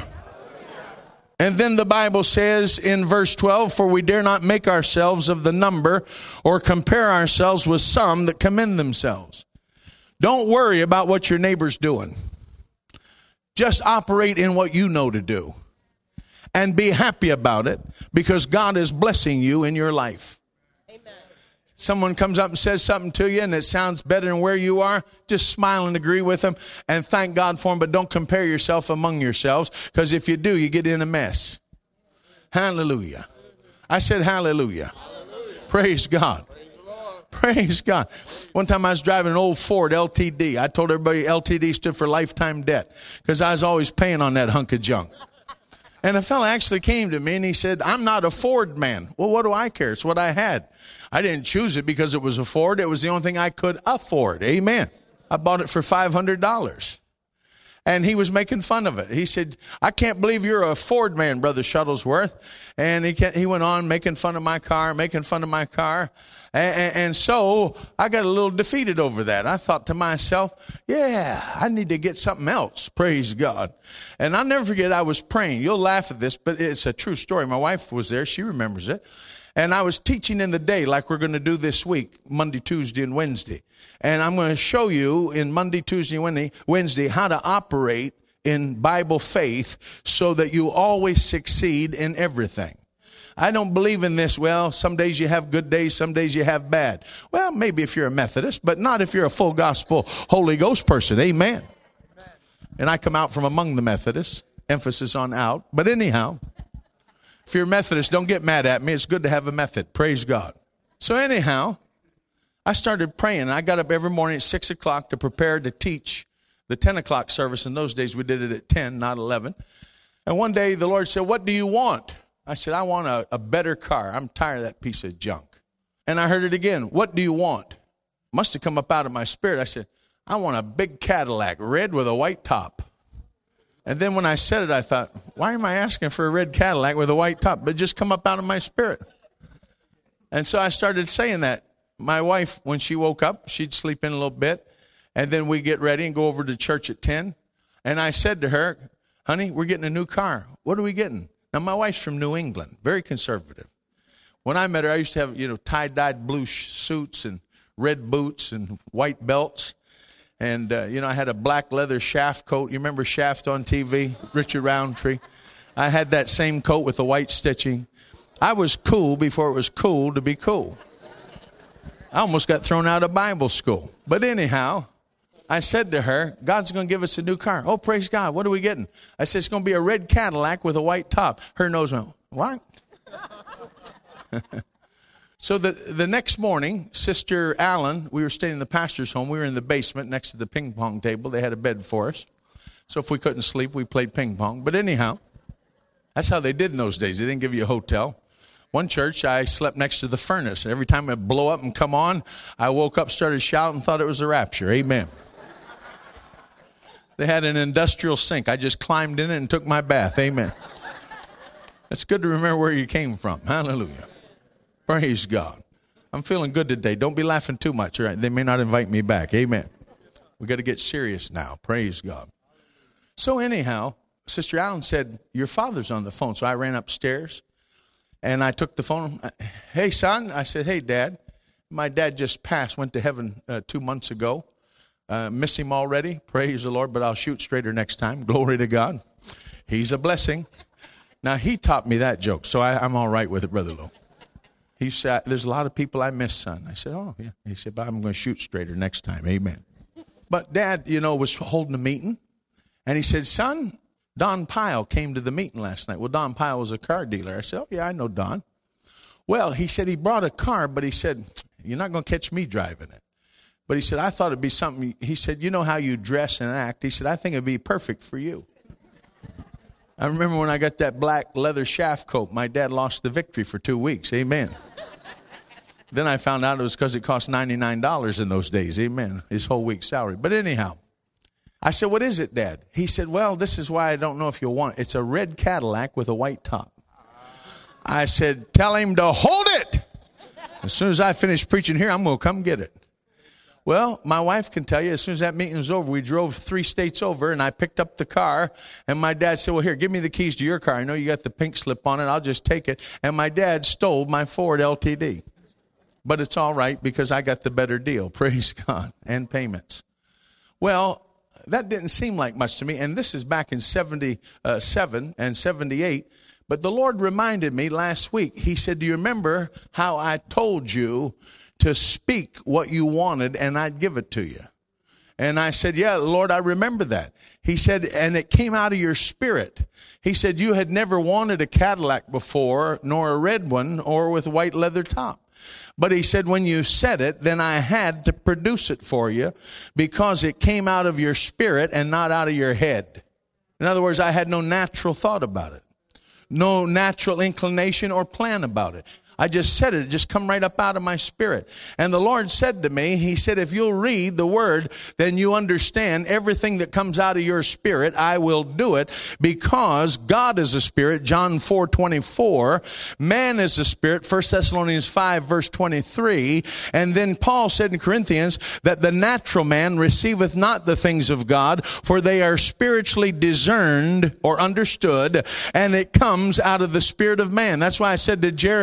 And then the Bible says in verse twelve, for we dare not make ourselves of the number or compare ourselves with some that commend themselves. Don't worry about what your neighbor's doing. Just operate in what you know to do. And be happy about it because God is blessing you in your life. Amen. Someone comes up and says something to you and it sounds better than where you are, just smile and agree with them and thank God for them, but don't compare yourself among yourselves, because if you do, you get in a mess. Hallelujah. I said hallelujah. Hallelujah. Praise God. Praise, Praise God. One time I was driving an old Ford L T D. I told everybody L T D stood for lifetime debt because I was always paying on that hunk of junk. And a fellow actually came to me and he said, I'm not a Ford man. Well, what do I care? It's what I had. I didn't choose it because it was a Ford. It was the only thing I could afford. Amen. I bought it for five hundred dollars. And he was making fun of it. He said, I can't believe you're a Ford man, Brother Shuttlesworth. And he he went on making fun of my car, making fun of my car. And, and, and so I got a little defeated over that. I thought to myself, yeah, I need to get something else. Praise God. And I'll never forget, I was praying. You'll laugh at this, but it's a true story. My wife was there. She remembers it. And I was teaching in the day like we're going to do this week, Monday, Tuesday, and Wednesday. And I'm going to show you in Monday, Tuesday, and Wednesday how to operate in Bible faith so that you always succeed in everything. I don't believe in this, well, some days you have good days, some days you have bad. Well, maybe if you're a Methodist, but not if you're a full gospel Holy Ghost person. Amen. And I come out from among the Methodists, emphasis on out. But anyhow, if you're a Methodist, don't get mad at me. It's good to have a method. Praise God. So anyhow, I started praying. I got up every morning at six o'clock to prepare to teach the ten o'clock service. In those days, we did it at ten, not eleven. And one day the Lord said, what do you want? I said, I want a, a better car. I'm tired of that piece of junk. And I heard it again. What do you want? Must have come up out of my spirit. I said, I want a big Cadillac, red with a white top. And then when I said it, I thought, why am I asking for a red Cadillac with a white top? But it just come up out of my spirit. And so I started saying that. My wife, when she woke up, she'd sleep in a little bit. And then we get ready and go over to church at ten. And I said to her, honey, we're getting a new car. What are we getting? Now, my wife's from New England, very conservative. When I met her, I used to have, you know, tie-dyed blue sh- suits and red boots and white belts. And, uh, you know, I had a black leather Shaft coat. You remember Shaft on T V? Richard Roundtree. I had that same coat with the white stitching. I was cool before it was cool to be cool. I almost got thrown out of Bible school. But anyhow, I said to her, God's going to give us a new car. Oh, praise God. What are we getting? I said, it's going to be a red Cadillac with a white top. Her nose went, what? So the, the next morning, Sister Allen, we were staying in the pastor's home. We were in the basement next to the ping pong table. They had a bed for us. So if we couldn't sleep, we played ping pong. But anyhow, that's how they did in those days. They didn't give you a hotel. One church, I slept next to the furnace. Every time it blow up and come on, I woke up, started shouting, thought it was the rapture. Amen. They had an industrial sink. I just climbed in it and took my bath. Amen. It's good to remember where you came from. Hallelujah. Praise God. I'm feeling good today. Don't be laughing too much. All right? They may not invite me back. Amen. We got to get serious now. Praise God. So anyhow, Sister Allen said, your father's on the phone. So I ran upstairs and I took the phone. Hey, son. I said, hey, Dad. My dad just passed, went to heaven uh, two months ago. Uh, miss him already. Praise the Lord. But I'll shoot straighter next time. Glory to God. He's a blessing. Now, he taught me that joke, so I, I'm all right with it, Brother Lou. He said, there's a lot of people I miss, son. I said, oh, yeah. He said, but I'm going to shoot straighter next time. Amen. But Dad, you know, was holding a meeting. And he said, son, Don Pyle came to the meeting last night. Well, Don Pyle was a car dealer. I said, oh, yeah, I know Don. Well, he said he brought a car, but he said, you're not going to catch me driving it. But he said, I thought it'd be something. He said, you know how you dress and act. He said, I think it'd be perfect for you. I remember when I got that black leather Shaft coat, my dad lost the victory for two weeks. Amen. Then I found out it was because it cost ninety-nine dollars in those days. Amen. His whole week's salary. But anyhow, I said, what is it, Dad? He said, well, this is why I don't know if you'll want it. It's a red Cadillac with a white top. I said, tell him to hold it. As soon as I finish preaching here, I'm going to come get it. Well, my wife can tell you, as soon as that meeting was over, we drove three states over, and I picked up the car, and my dad said, well, here, give me the keys to your car. I know you got the pink slip on it. I'll just take it. And my dad stole my Ford L T D. But it's all right because I got the better deal. Praise God. And payments. Well, that didn't seem like much to me, and this is back in seventy-seven and seventy-eight. But the Lord reminded me last week. He said, do you remember how I told you to speak what you wanted and I'd give it to you? And I said, yeah, Lord, I remember that. He said, and it came out of your spirit. He said, you had never wanted a Cadillac before, nor a red one, or with a white leather top. But he said, when you said it, then I had to produce it for you because it came out of your spirit and not out of your head. In other words, I had no natural thought about it. No natural inclination or plan about it. I just said it. It just come right up out of my spirit. And the Lord said to me, he said, if you'll read the word, then you understand everything that comes out of your spirit, I will do it because God is a spirit, John four twenty-four. Man is a spirit, First Thessalonians five, verse twenty-three. And then Paul said in Corinthians that the natural man receiveth not the things of God, for they are spiritually discerned or understood, and it comes out of the spirit of man. That's why I said to Jeremy,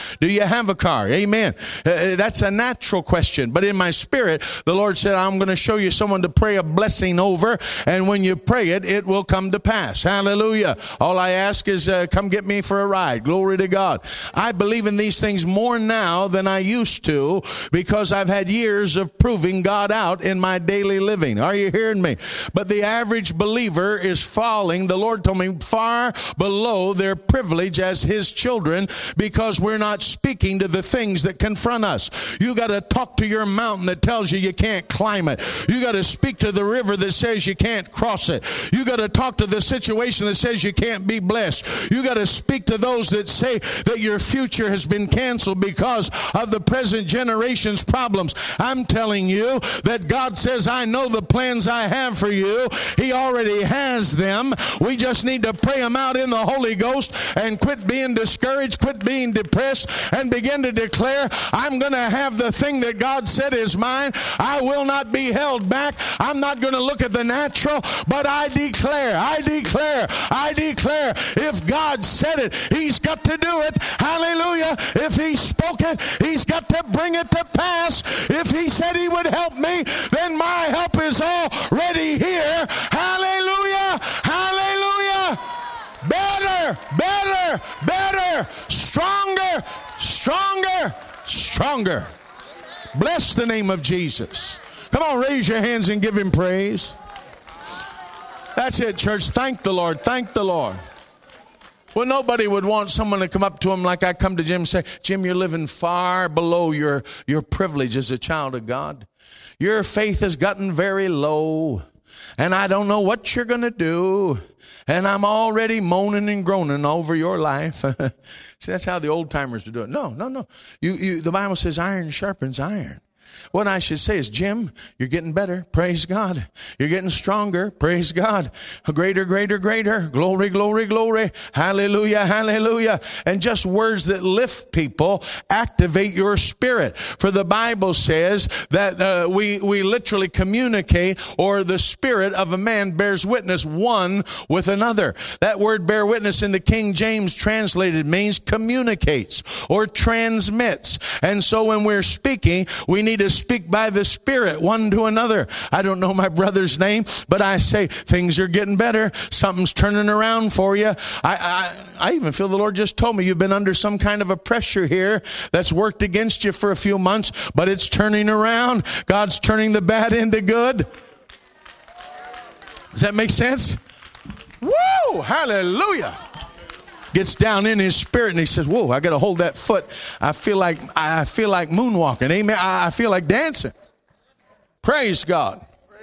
Do you have a car? Amen. Uh, that's a natural question. But in my spirit, the Lord said, I'm going to show you someone to pray a blessing over. And when you pray it, it will come to pass. Hallelujah. All I ask is uh, come get me for a ride. Glory to God. I believe in these things more now than I used to because I've had years of proving God out in my daily living. Are you hearing me? But the average believer is falling, the Lord told me, far below their privilege as His children because we're not speaking to the things that confront us. You got to talk to your mountain that tells you you can't climb it. You got to speak to the river that says you can't cross it. You got to talk to the situation that says you can't be blessed. You got to speak to those that say that your future has been canceled because of the present generation's problems. I'm telling you that God says, I know the plans I have for you. He already has them. We just need to pray them out in the Holy Ghost and quit being discouraged, quit being depressed, and begin to declare, I'm going to have the thing that God said is mine. I will not be held back. I'm not going to look at the natural, but I declare, I declare, I declare, if God said it, He's got to do it. Hallelujah. If He spoke it, He's got to bring it to pass. If He said He would help me, then my help is already here. Hallelujah. Hallelujah. Better, better, better, stronger, stronger, stronger. Bless the name of Jesus. Come on, raise your hands and give Him praise. That's it, church. Thank the Lord. Thank the Lord. Well, nobody would want someone to come up to him like I come to Jim and say, Jim, you're living far below your, your privilege as a child of God. Your faith has gotten very low, and I don't know what you're going to do, and I'm already moaning and groaning over your life. See, that's how the old timers do it. No, no, no. You, you, the Bible says iron sharpens iron. What I should say is, Jim, you're getting better. Praise God. You're getting stronger. Praise God. Greater, greater, greater. Glory, glory, glory. Hallelujah, hallelujah. And just words that lift people activate your spirit. For the Bible says that uh, we, we literally communicate, or the spirit of a man bears witness one with another. That word bear witness in the King James translated means communicates or transmits. And so when we're speaking, we need to speak by the Spirit one to another. I don't know my brother's name, but I say things are getting better. Something's turning around for you. I, I, I even feel the Lord just told me you've been under some kind of a pressure here that's worked against you for a few months, but it's turning around. God's turning the bad into good. Does that make sense? Woo! Hallelujah! Gets down in his spirit and he says, whoa, I got to hold that foot. I feel like, I feel like moonwalking. Amen. I feel like dancing. Praise God.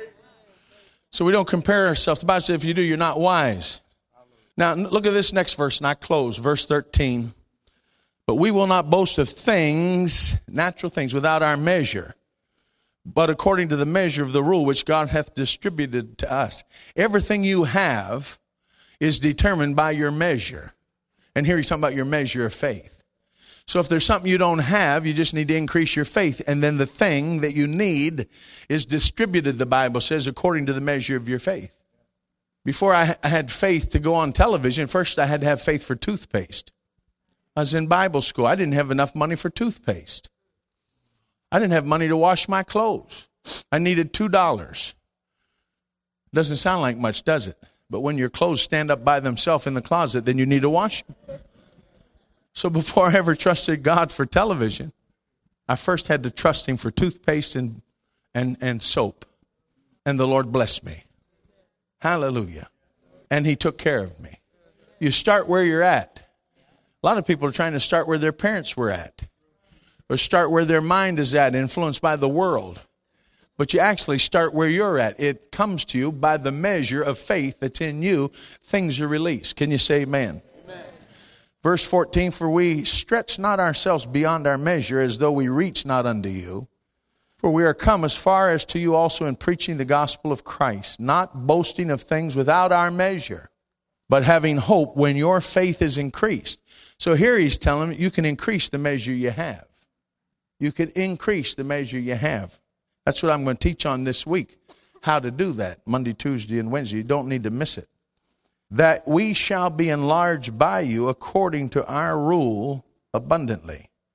So we don't compare ourselves. The Bible says if you do, you're not wise. Now look at this next verse and I close. Verse thirteen. But we will not boast of things, natural things, without our measure, but according to the measure of the rule which God hath distributed to us. Everything you have is determined by your measure. And here he's talking about your measure of faith. So if there's something you don't have, you just need to increase your faith. And then the thing that you need is distributed, the Bible says, according to the measure of your faith. Before I had faith to go on television, first I had to have faith for toothpaste. I was in Bible school. I didn't have enough money for toothpaste. I didn't have money to wash my clothes. I needed two dollars. Doesn't sound like much, does it? But when your clothes stand up by themselves in the closet, then you need to wash them. So before I ever trusted God for television, I first had to trust Him for toothpaste and, and, and soap. And the Lord blessed me. Hallelujah. And He took care of me. You start where you're at. A lot of people are trying to start where their parents were at. Or start where their mind is at, influenced by the world. But you actually start where you're at. It comes to you by the measure of faith that's in you. Things are released. Can you say amen? Amen. Verse fourteen, for we stretch not ourselves beyond our measure, as though we reach not unto you. For we are come as far as to you also in preaching the gospel of Christ, not boasting of things without our measure, but having hope when your faith is increased. So here he's telling you, you can increase the measure you have. You can increase the measure you have. That's what I'm going to teach on this week, how to do that, Monday, Tuesday, and Wednesday. You don't need to miss it. That we shall be enlarged by you according to our rule abundantly.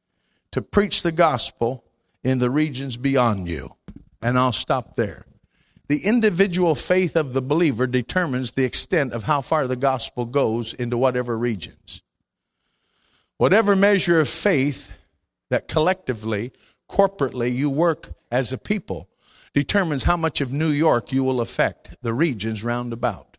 to preach the gospel in the regions beyond you. And I'll stop there. The individual faith of the believer determines the extent of how far the gospel goes into whatever regions. Whatever measure of faith that collectively, corporately, you work as a people determines how much of New York you will affect, the regions round about.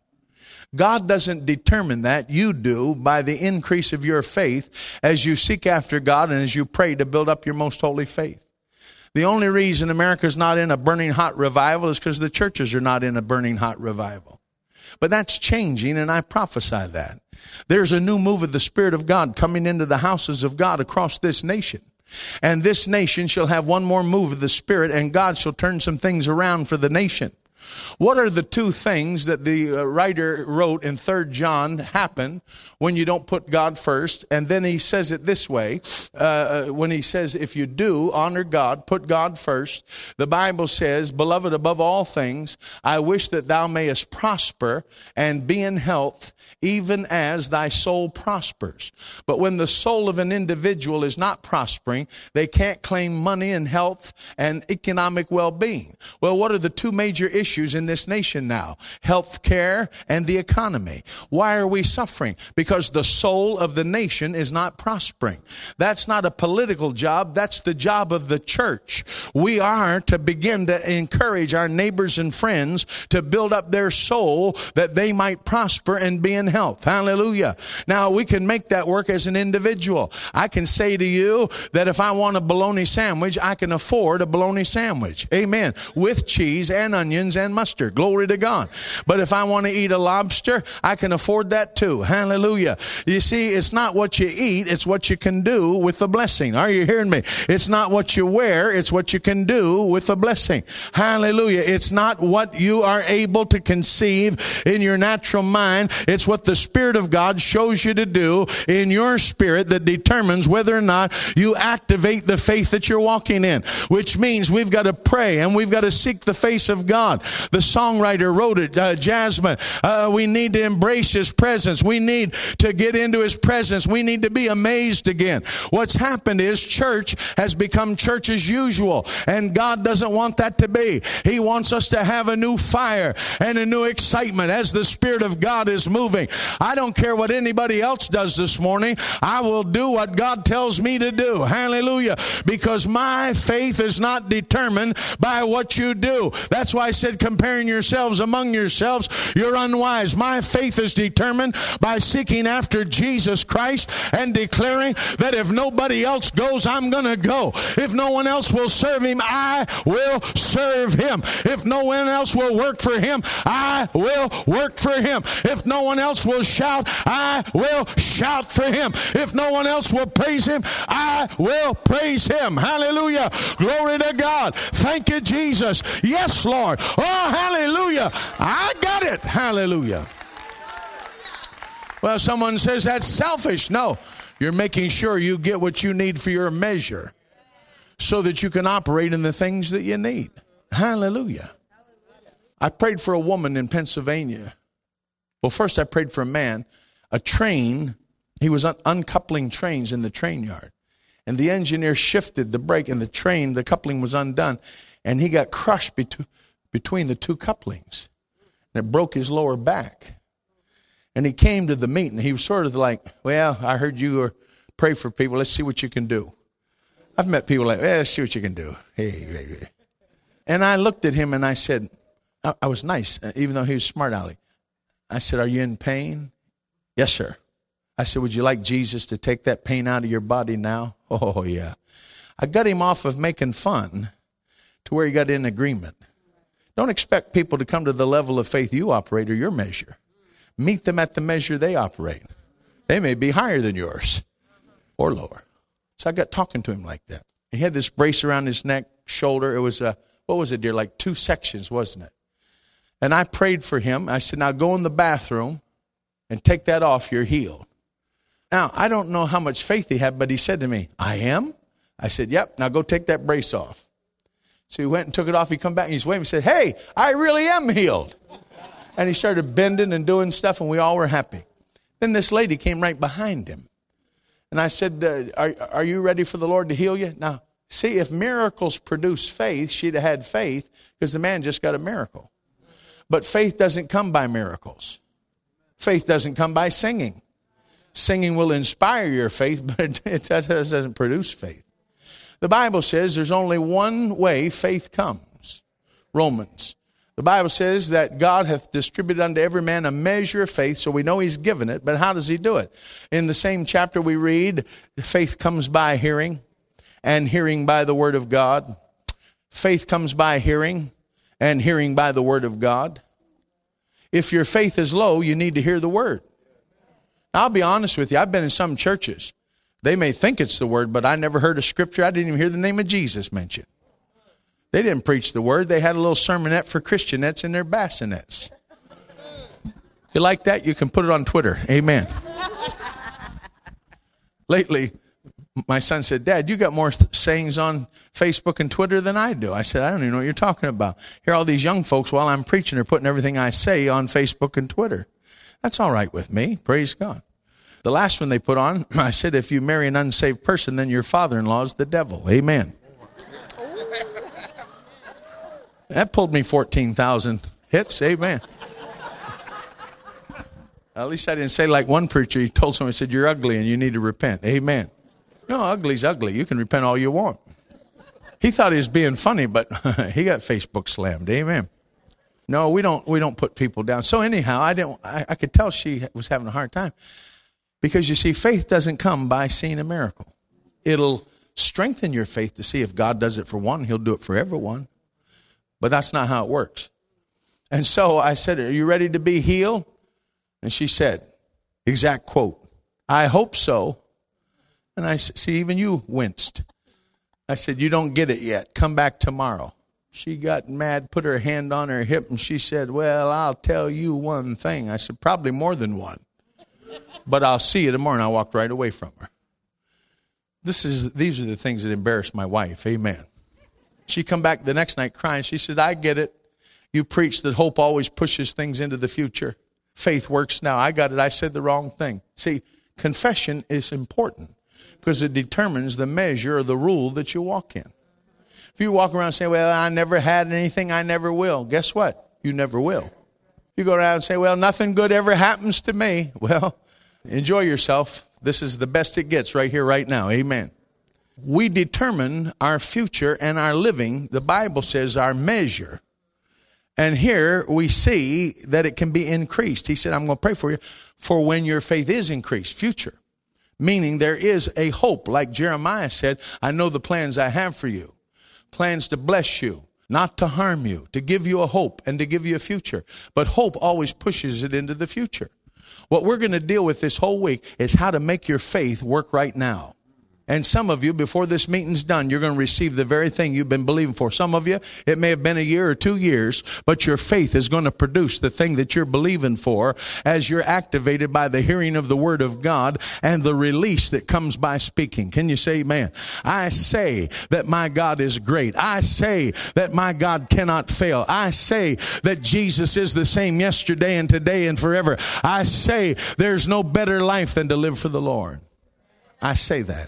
God doesn't determine that. You do by the increase of your faith as you seek after God and as you pray to build up your most holy faith. The only reason America's not in a burning hot revival is because the churches are not in a burning hot revival. But that's changing, and I prophesy that. There's a new move of the Spirit of God coming into the houses of God across this nation. And this nation shall have one more move of the Spirit, and God shall turn some things around for the nation. What are the two things that the writer wrote in Third John happen when you don't put God first? And then he says it this way, uh, when he says, if you do honor God, put God first, the Bible says, beloved, above all things, I wish that thou mayest prosper and be in health, even as thy soul prospers. But when the soul of an individual is not prospering, they can't claim money and health and economic well-being. Well, what are the two major issues in this nation now? Health care and the economy. Why are we suffering? Because the soul of the nation is not prospering. That's not a political job. That's the job of the church. We are to begin to encourage our neighbors and friends to build up their soul that they might prosper and be in health. Hallelujah. Now, we can make that work as an individual. I can say to you that if I want a bologna sandwich, I can afford a bologna sandwich. Amen. With cheese and onions and mustard. Glory to God. But if I want to eat a lobster, I can afford that too. Hallelujah. You see, it's not what you eat, it's what you can do with the blessing. Are you hearing me? It's not what you wear, it's what you can do with the blessing. Hallelujah. It's not what you are able to conceive in your natural mind. It's what the Spirit of God shows you to do in your spirit that determines whether or not you activate the faith that you're walking in. Which means we've got to pray and we've got to seek the face of God. The songwriter wrote it, uh, Jasmine. Uh, we need to embrace His presence. We need to get into His presence. We need to be amazed again. What's happened is church has become church as usual, and God doesn't want that to be. He wants us to have a new fire and a new excitement as the Spirit of God is moving. I don't care what anybody else does this morning. I will do what God tells me to do. Hallelujah. Because my faith is not determined by what you do. That's why I said comparing yourselves among yourselves, you're unwise. My faith is determined by seeking after Jesus Christ and declaring that if nobody else goes, I'm going to go. If no one else will serve Him, I will serve Him. If no one else will work for Him, I will work for Him. If no one else will shout, I will shout for Him. If no one else will praise Him, I will praise Him. Hallelujah. Glory to God. Thank you, Jesus. Yes, Lord. Oh, hallelujah. I got it. Hallelujah. Well, someone says that's selfish. No, you're making sure you get what you need for your measure so that you can operate in the things that you need. Hallelujah. I prayed for a woman in Pennsylvania. Well, first I prayed for a man. A train, he was un- uncoupling trains in the train yard. And the engineer shifted the brake and the train, the coupling was undone. And he got crushed be- between the two couplings. And it broke his lower back. And he came to the meeting. He was sort of like, well, I heard you were pray for people. Let's see what you can do. I've met people like, eh, let's see what you can do. Hey, hey, hey. And I looked at him and I said, I, I was nice, even though he was smart aleck. I said, are you in pain? Yes, sir. I said, would you like Jesus to take that pain out of your body now? Oh, yeah. I got him off of making fun to where he got in agreement. Don't expect people to come to the level of faith you operate or your measure. Meet them at the measure they operate. They may be higher than yours or lower. So I got talking to him like that. He had this brace around his neck, shoulder. It was a, what was it, dear? Like two sections, wasn't it? And I prayed for him. I said, now go in the bathroom and take that off. You're healed. Now, I don't know how much faith he had, but he said to me, I am? I said, yep, now go take that brace off. So he went and took it off. He come back and he's waving. He said, hey, I really am healed. And he started bending and doing stuff, and we all were happy. Then this lady came right behind him. And I said, uh, are, are you ready for the Lord to heal you? Now, see, if miracles produce faith, she'd have had faith because the man just got a miracle. But faith doesn't come by miracles. Faith doesn't come by singing. Singing will inspire your faith, but it, it doesn't produce faith. The Bible says there's only one way faith comes. Romans. The Bible says that God hath distributed unto every man a measure of faith, so we know he's given it, but how does he do it? In the same chapter we read, faith comes by hearing, and hearing by the word of God. Faith comes by hearing, and hearing by the word of God. If your faith is low, you need to hear the word. I'll be honest with you, I've been in some churches. They may think it's the word, but I never heard a scripture. I didn't even hear the name of Jesus mentioned. They didn't preach the word. They had a little sermonette for Christianettes in their bassinets. You like that? You can put it on Twitter. Amen. Lately, my son said, Dad, you got more th- sayings on Facebook and Twitter than I do. I said, I don't even know what you're talking about. Here all these young folks, while I'm preaching, are putting everything I say on Facebook and Twitter. That's all right with me. Praise God. The last one they put on, I said, if you marry an unsaved person, then your father-in-law is the devil. Amen. That pulled me fourteen thousand hits. Amen. At least I didn't say like one preacher. He told someone, he said, you're ugly and you need to repent. Amen. No, ugly's ugly. You can repent all you want. He thought he was being funny, but he got Facebook slammed. Amen. No, we don't we don't put people down. So anyhow, I didn't I, I could tell she was having a hard time. Because you see, faith doesn't come by seeing a miracle. It'll strengthen your faith to see if God does it for one, he'll do it for everyone. But that's not how it works. And so I said, are you ready to be healed? And she said, exact quote, I hope so. And I said, see, even you winced. I said, you don't get it yet. Come back tomorrow. She got mad, put her hand on her hip, and she said, well, I'll tell you one thing. I said, probably more than one. But I'll see you tomorrow. And I walked right away from her. This is These are the things that embarrassed my wife. Amen. She come back the next night crying. She said, I get it. You preach that hope always pushes things into the future. Faith works now. I got it. I said the wrong thing. See, confession is important because it determines the measure or the rule that you walk in. If you walk around and say, well, I never had anything, I never will. Guess what? You never will. You go around and say, well, nothing good ever happens to me. Well, enjoy yourself. This is the best it gets right here, right now. Amen. We determine our future and our living. The Bible says our measure. And here we see that it can be increased. He said, I'm going to pray for you for when your faith is increased, future. Meaning there is a hope. Like Jeremiah said, I know the plans I have for you. Plans to bless you, not to harm you, to give you a hope and to give you a future. But hope always pushes it into the future. What we're going to deal with this whole week is how to make your faith work right now. And some of you, before this meeting's done, you're going to receive the very thing you've been believing for. Some of you, it may have been a year or two years, but your faith is going to produce the thing that you're believing for as you're activated by the hearing of the word of God and the release that comes by speaking. Can you say amen? I say that my God is great. I say that my God cannot fail. I say that Jesus is the same yesterday and today and forever. I say there's no better life than to live for the Lord. I say that.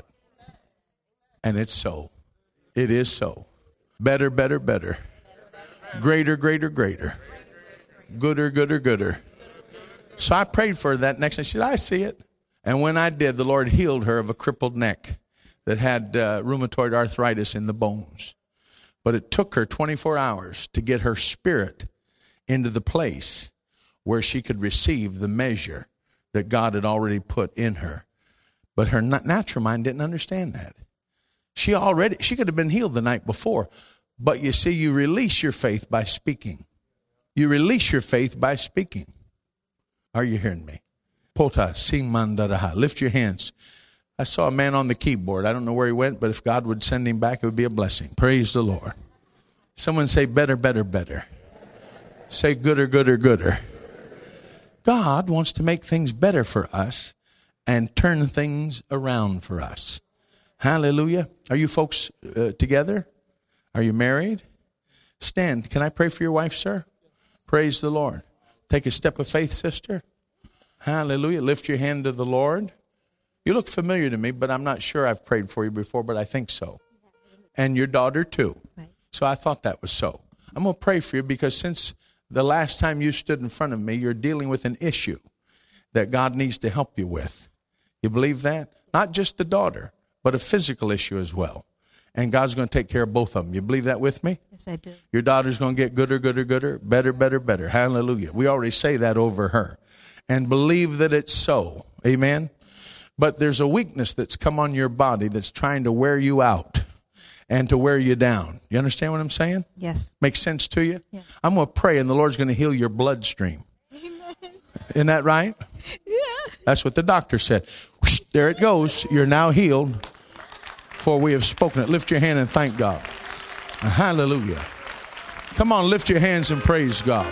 And it's so. It is so. Better, better, better. Greater, greater, greater. Gooder, gooder, gooder. So I prayed for her that next night. She said, I see it. And when I did, the Lord healed her of a crippled neck that had uh, rheumatoid arthritis in the bones. But it took her twenty-four hours to get her spirit into the place where she could receive the measure that God had already put in her. But her natural mind didn't understand that. She already, she could have been healed the night before. But you see, you release your faith by speaking. You release your faith by speaking. Are you hearing me? Pota simandaraha. Lift your hands. I saw a man on the keyboard. I don't know where he went, but if God would send him back, it would be a blessing. Praise the Lord. Someone say better, better, better. Say gooder, gooder, gooder. God wants to make things better for us and turn things around for us. Hallelujah. Are you folks uh, together? Are you married? Stand. Can I pray for your wife, sir? Praise the Lord. Take a step of faith, sister. Hallelujah. Lift your hand to the Lord. You look familiar to me, but I'm not sure I've prayed for you before, but I think so. And your daughter too. Right. So I thought that was so. I'm going to pray for you because since the last time you stood in front of me, you're dealing with an issue that God needs to help you with. You believe that? Not just the daughter, but a physical issue as well. And God's going to take care of both of them. You believe that with me? Yes, I do. Your daughter's going to get gooder, gooder, gooder, better, better, better. Hallelujah. We already say that over her. And believe that it's so. Amen? But there's a weakness that's come on your body that's trying to wear you out and to wear you down. You understand what I'm saying? Yes. Makes sense to you? Yes. I'm going to pray and the Lord's going to heal your bloodstream. Amen. Isn't that right? Yeah. That's what the doctor said. Whoosh, there it goes. You're now healed, for we have spoken it. Lift your hand and thank God. Hallelujah. Come on, lift your hands and praise God.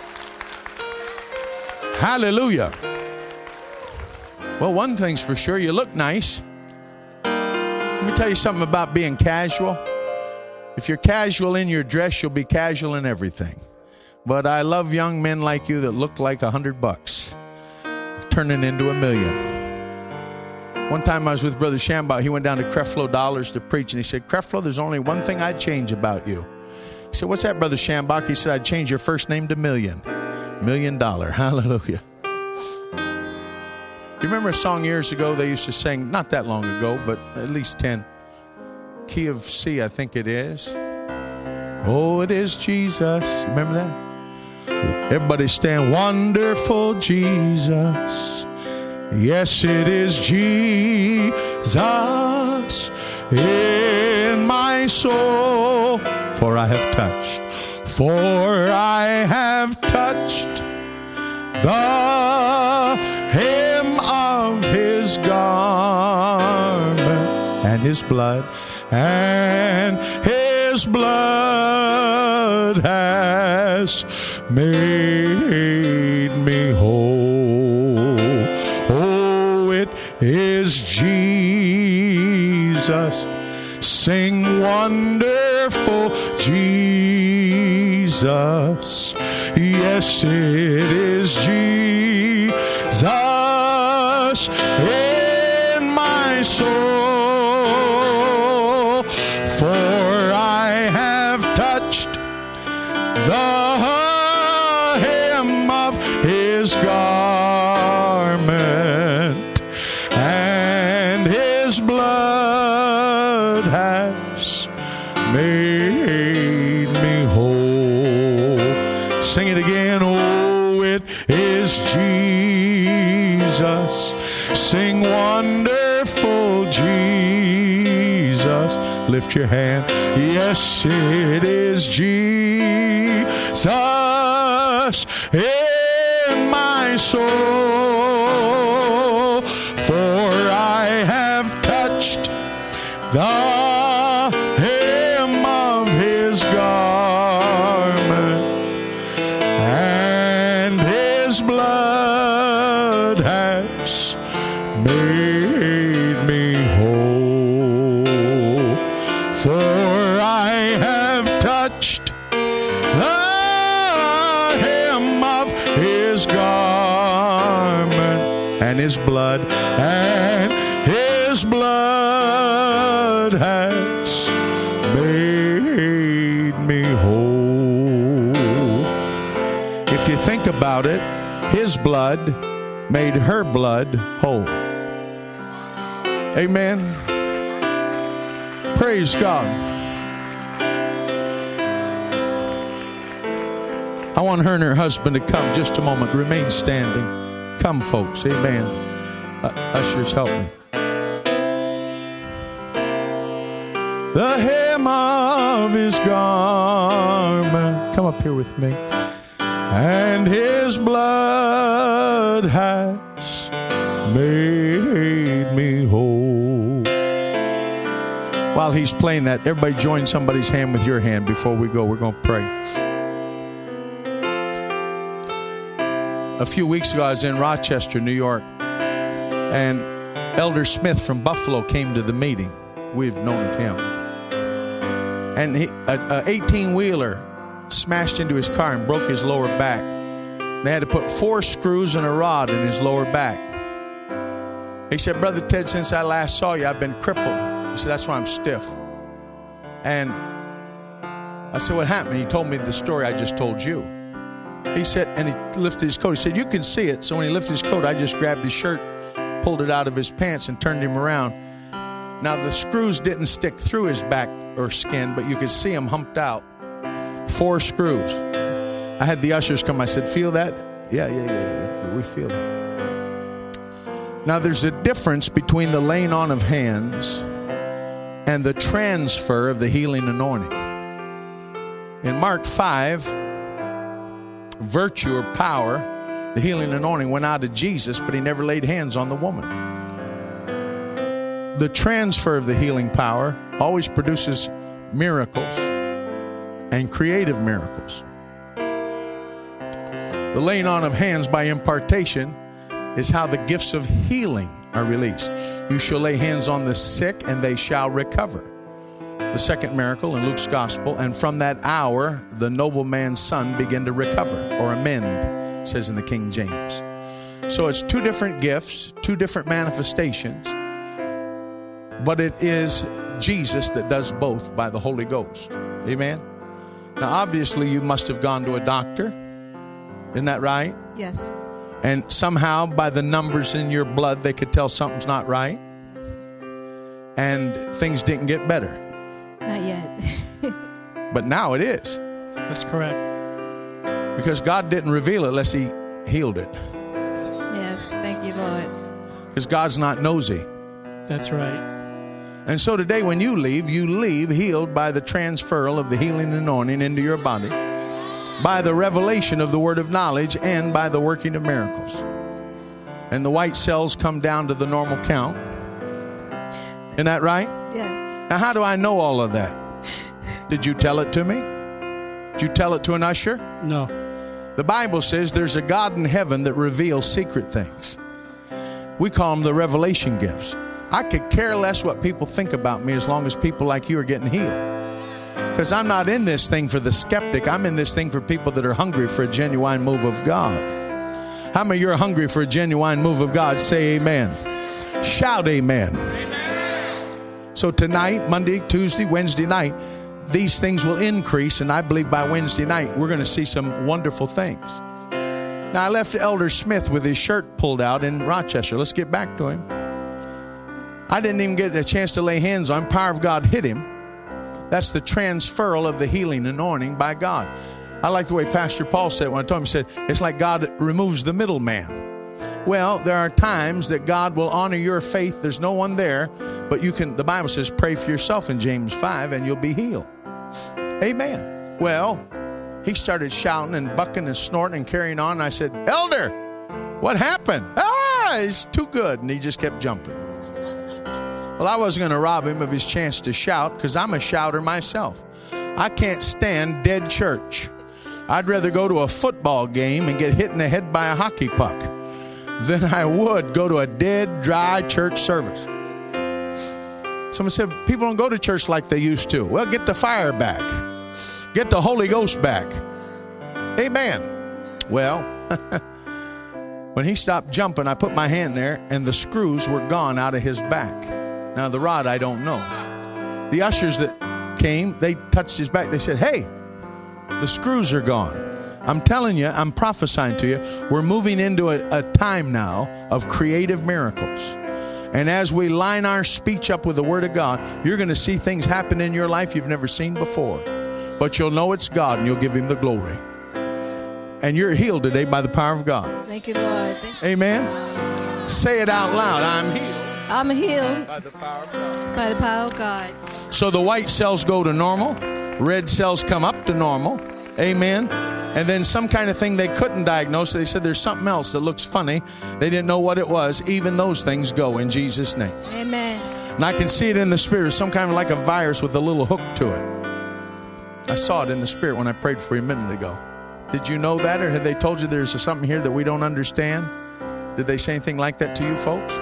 Hallelujah. Well, one thing's for sure, you look nice. Let me tell you something about being casual. If you're casual in your dress, you'll be casual in everything. But I love young men like you that look like a hundred bucks, turning into a million. One time I was with Brother Shambach. He went down to Creflo Dollars to preach, and he said, Creflo, there's only one thing I'd change about you. He said, what's that, Brother Shambach? He said, I'd change your first name to Million. Million Dollar. Hallelujah. You remember a song years ago they used to sing, not that long ago, but at least ten. Key of C, I think it is. Oh, it is Jesus. Remember that? Everybody stand. Wonderful Jesus. Yes, it is Jesus in my soul. For I have touched, for I have touched the hem of his garment, and his blood, and his blood has made me whole. Oh, it is Jesus. Sing wonderful Jesus. Yes, it is Jesus in my soul. For I have touched the hem of his garment, and his blood has made me whole. Sing it again. Oh, it is Jesus. Sing wonderful Jesus. Lift your hand. Yes, it is Jesus in my soul. For I have touched the hem of his garment, and his blood has made me whole. For I have touched the hem of his garment, and his blood, and his blood has made me whole. If you think about it, his blood made her blood whole. Amen. Praise God. I want her and her husband to come just a moment. Remain standing. Come, folks. Amen. Uh, ushers, help me. The hem of his garment. Come up here with me. And his blood has made me whole. While he's playing that, everybody join somebody's hand with your hand before we go. We're going to pray. A few weeks ago, I was in Rochester, New York, and Elder Smith from Buffalo came to the meeting. We've known of him. And he, a eighteen-wheeler smashed into his car and broke his lower back. They had to put four screws and a rod in his lower back. He said, Brother Ted, since I last saw you, I've been crippled. He said, that's why I'm stiff. And I said, what happened? He told me the story I just told you. He said, and he lifted his coat. He said, you can see it. So when he lifted his coat, I just grabbed his shirt, pulled it out of his pants, and turned him around. Now, the screws didn't stick through his back or skin, but you could see him humped out. Four screws. I had the ushers come. I said, feel that? Yeah, yeah, yeah, yeah. We feel that. Now, there's a difference between the laying on of hands and the transfer of the healing anointing. In Mark five, virtue or power, the healing anointing went out to Jesus, but he never laid hands on the woman. The transfer of the healing power always produces miracles and creative miracles. The laying on of hands by impartation is how the gifts of healing are released. You shall lay hands on the sick and they shall recover. The second miracle in Luke's gospel, and from that hour the nobleman's son began to recover or amend, it says in the King James. So it's two different gifts, two different manifestations, but it is Jesus that does both by the Holy Ghost. Amen. Now obviously you must have gone to a doctor. Isn't that right? Yes. And somehow by the numbers in your blood they could tell something's not right. Yes. And things didn't get better. Not yet. But now it is. That's correct. Because God didn't reveal it unless he healed it. Yes. Thank you, Lord. Because God's not nosy. That's right. And so today when you leave, you leave healed by the transferal of the healing anointing into your body, by the revelation of the word of knowledge, and by the working of miracles. And the white cells come down to the normal count. Isn't that right? Yes. Now, how do I know all of that? Did you tell it to me? Did you tell it to an usher? No. The Bible says there's a God in heaven that reveals secret things. We call them the revelation gifts. I could care less what people think about me as long as people like you are getting healed. Because I'm not in this thing for the skeptic. I'm in this thing for people that are hungry for a genuine move of God. How many of you are hungry for a genuine move of God? Say amen. Shout amen. Amen. So tonight, Monday, Tuesday, Wednesday night, these things will increase. And I believe by Wednesday night, we're going to see some wonderful things. Now, I left Elder Smith with his shirt pulled out in Rochester. Let's get back to him. I didn't even get a chance to lay hands on him. Power of God hit him. That's the transferal of the healing anointing by God. I like the way Pastor Paul said when I told him, he said, it's like God removes the middleman. Well, there are times that God will honor your faith. There's no one there, but you can, the Bible says, pray for yourself in James five and you'll be healed. Amen. Well, he started shouting and bucking and snorting and carrying on. And I said, Elder, what happened? Ah, it's too good. And he just kept jumping. Well, I wasn't going to rob him of his chance to shout because I'm a shouter myself. I can't stand dead church. I'd rather go to a football game and get hit in the head by a hockey puck than I would go to a dead, dry church service. Someone said, people don't go to church like they used to. Well, get the fire back. Get the Holy Ghost back. Amen. Well, when he stopped jumping, I put my hand there and the screws were gone out of his back. Now, the rod, I don't know. The ushers that came, they touched his back. They said, hey, the screws are gone. I'm telling you, I'm prophesying to you, we're moving into a, a time now of creative miracles. And as we line our speech up with the Word of God, you're going to see things happen in your life you've never seen before. But you'll know it's God and you'll give Him the glory. And you're healed today by the power of God. Thank you, Lord. Thank you. Amen. Say it out loud. I'm healed. I'm healed By the power of God. by the power of God. So the white cells go to normal. Red cells come up to normal. Amen. And then some kind of thing they couldn't diagnose. They said there's something else that looks funny. They didn't know what it was. Even those things go in Jesus' name. Amen. And I can see it in the spirit. Some kind of like a virus with a little hook to it. I saw it in the spirit when I prayed for you a minute ago. Did you know that? Or had they told you there's something here that we don't understand? Did they say anything like that to you folks?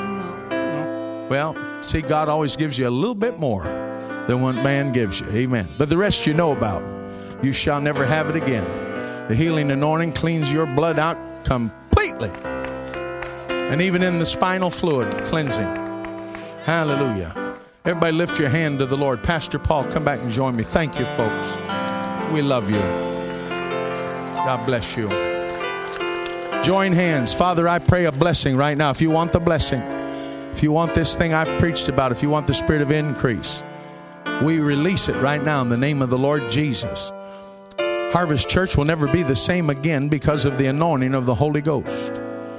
Well, see, God always gives you a little bit more than what man gives you. Amen. But the rest you know about. You shall never have it again. The healing anointing cleans your blood out completely. And even in the spinal fluid, cleansing. Hallelujah. Everybody lift your hand to the Lord. Pastor Paul, come back and join me. Thank you, folks. We love you. God bless you. Join hands. Father, I pray a blessing right now. If you want the blessing, if you want this thing I've preached about, if you want the spirit of increase, we release it right now in the name of the Lord Jesus. Harvest Church will never be the same again because of the anointing of the Holy Ghost.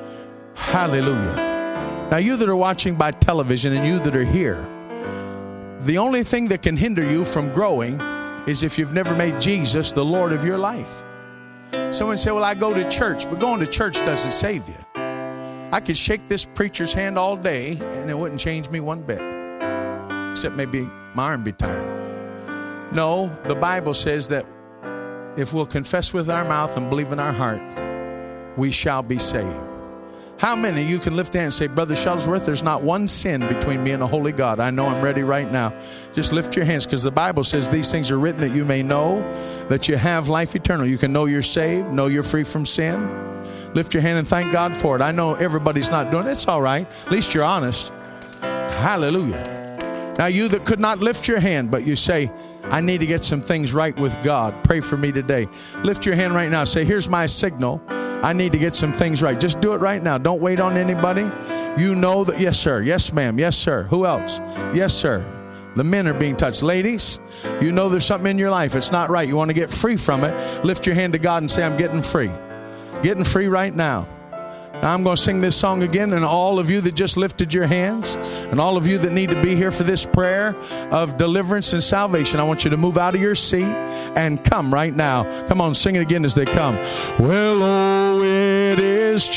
Hallelujah. Now, you that are watching by television and you that are here, the only thing that can hinder you from growing is if you've never made Jesus the Lord of your life. Someone say, well, I go to church, but going to church doesn't save you. I could shake this preacher's hand all day and it wouldn't change me one bit. Except maybe my arm be tired. No, the Bible says that if we'll confess with our mouth and believe in our heart, we shall be saved. How many of you can lift a hand and say, Brother Shuttlesworth, there's not one sin between me and the Holy God. I know I'm ready right now. Just lift your hands, because the Bible says these things are written that you may know that you have life eternal. You can know you're saved, know you're free from sin. Lift your hand and thank God for it. I know everybody's not doing it. It's all right. At least you're honest. Hallelujah. Now, you that could not lift your hand, but you say, I need to get some things right with God. Pray for me today. Lift your hand right now. Say, here's my signal. I need to get some things right. Just do it right now. Don't wait on anybody. You know that. Yes, sir. Yes, ma'am. Yes, sir. Who else? Yes, sir. The men are being touched. Ladies, you know there's something in your life. It's not right. You want to get free from it. Lift your hand to God and say, I'm getting free. Getting free right now. Now I'm going to sing this song again, and all of you that just lifted your hands, and all of you that need to be here for this prayer of deliverance and salvation, I want you to move out of your seat and come right now. Come on, sing it again as they come. Well, oh, it is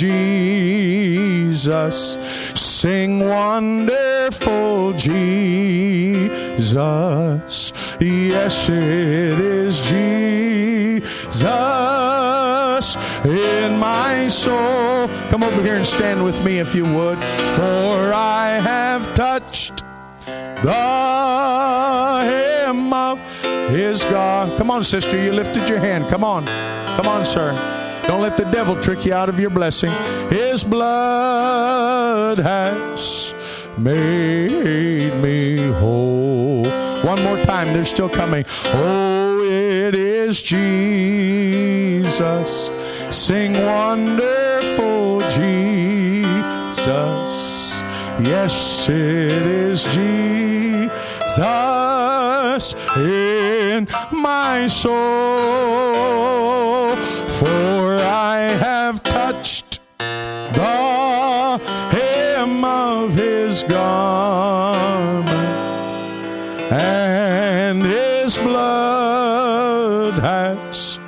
Jesus. Sing wonderful Jesus. Yes, it is Jesus in my soul. Come over here and stand with me if you would. For I have touched the hem of his garment. Come on, sister, you lifted your hand. Come on. Come on, sir. Don't let the devil trick you out of your blessing. His blood has made me whole. One more time, they're still coming. Oh, it is Jesus. Sing wonderful Jesus. Yes, it is Jesus in my soul. For I have touched the hem of his garment, and his blood has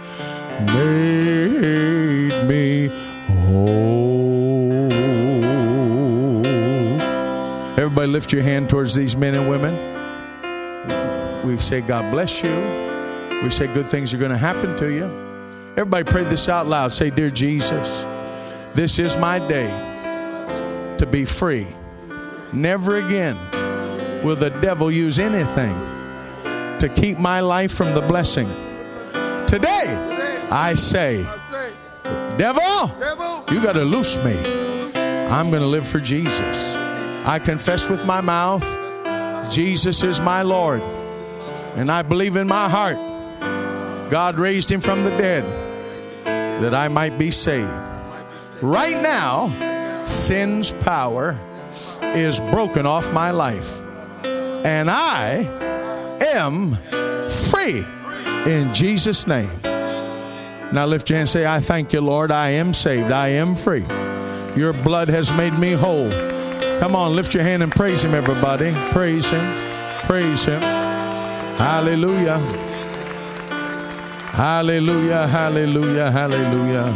made me whole. Everybody lift your hand towards these men and women. We say, God bless you. We say good things are going to happen to you. Everybody pray this out loud. Say, dear Jesus, this is my day to be free. Never again will the devil use anything to keep my life from the blessing. Today, I say, devil, you got to loose me. I'm going to live for Jesus. I confess with my mouth, Jesus is my Lord. And I believe in my heart, God raised him from the dead, that I might be saved. Right now, sin's power is broken off my life, and I am free in Jesus' name. Now lift your hand and say, I thank you, Lord. I am saved. I am free. Your blood has made me whole. Come on, lift your hand and praise him, everybody. Praise him. Praise him. Hallelujah. Hallelujah. Hallelujah. Hallelujah.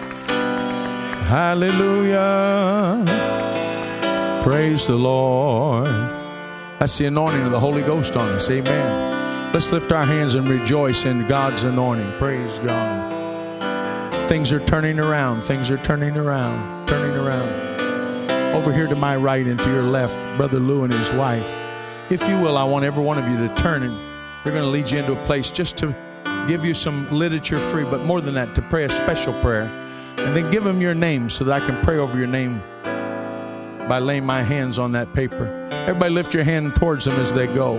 Hallelujah. Praise the Lord. That's the anointing of the Holy Ghost on us. Amen. Let's lift our hands and rejoice in God's anointing. Praise God. Things are turning around. Things are turning around. Turning around. Over here to my right and to your left, Brother Lou and his wife. If you will, I want every one of you to turn, and they're going to lead you into a place just to give you some literature free, but more than that, to pray a special prayer. And then give them your name so that I can pray over your name by laying my hands on that paper. Everybody lift your hand towards them as they go.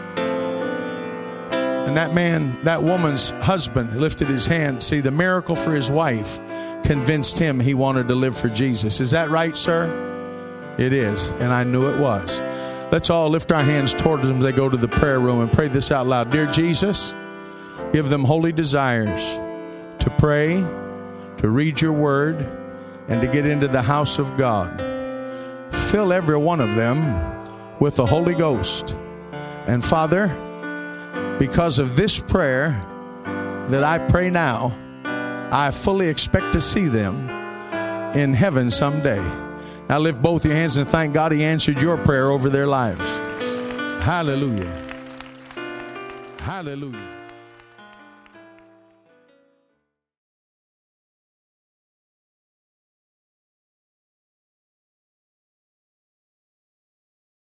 And that man, that woman's husband lifted his hand. See, the miracle for his wife convinced him he wanted to live for Jesus. Is that right, sir? It is, and I knew it was. Let's all lift our hands towards them as they go to the prayer room and pray this out loud. Dear Jesus, give them holy desires to pray, to read your word, and to get into the house of God. Fill every one of them with the Holy Ghost. And Father, because of this prayer that I pray now, I fully expect to see them in heaven someday. Now lift both your hands and thank God He answered your prayer over their lives. Hallelujah. Hallelujah.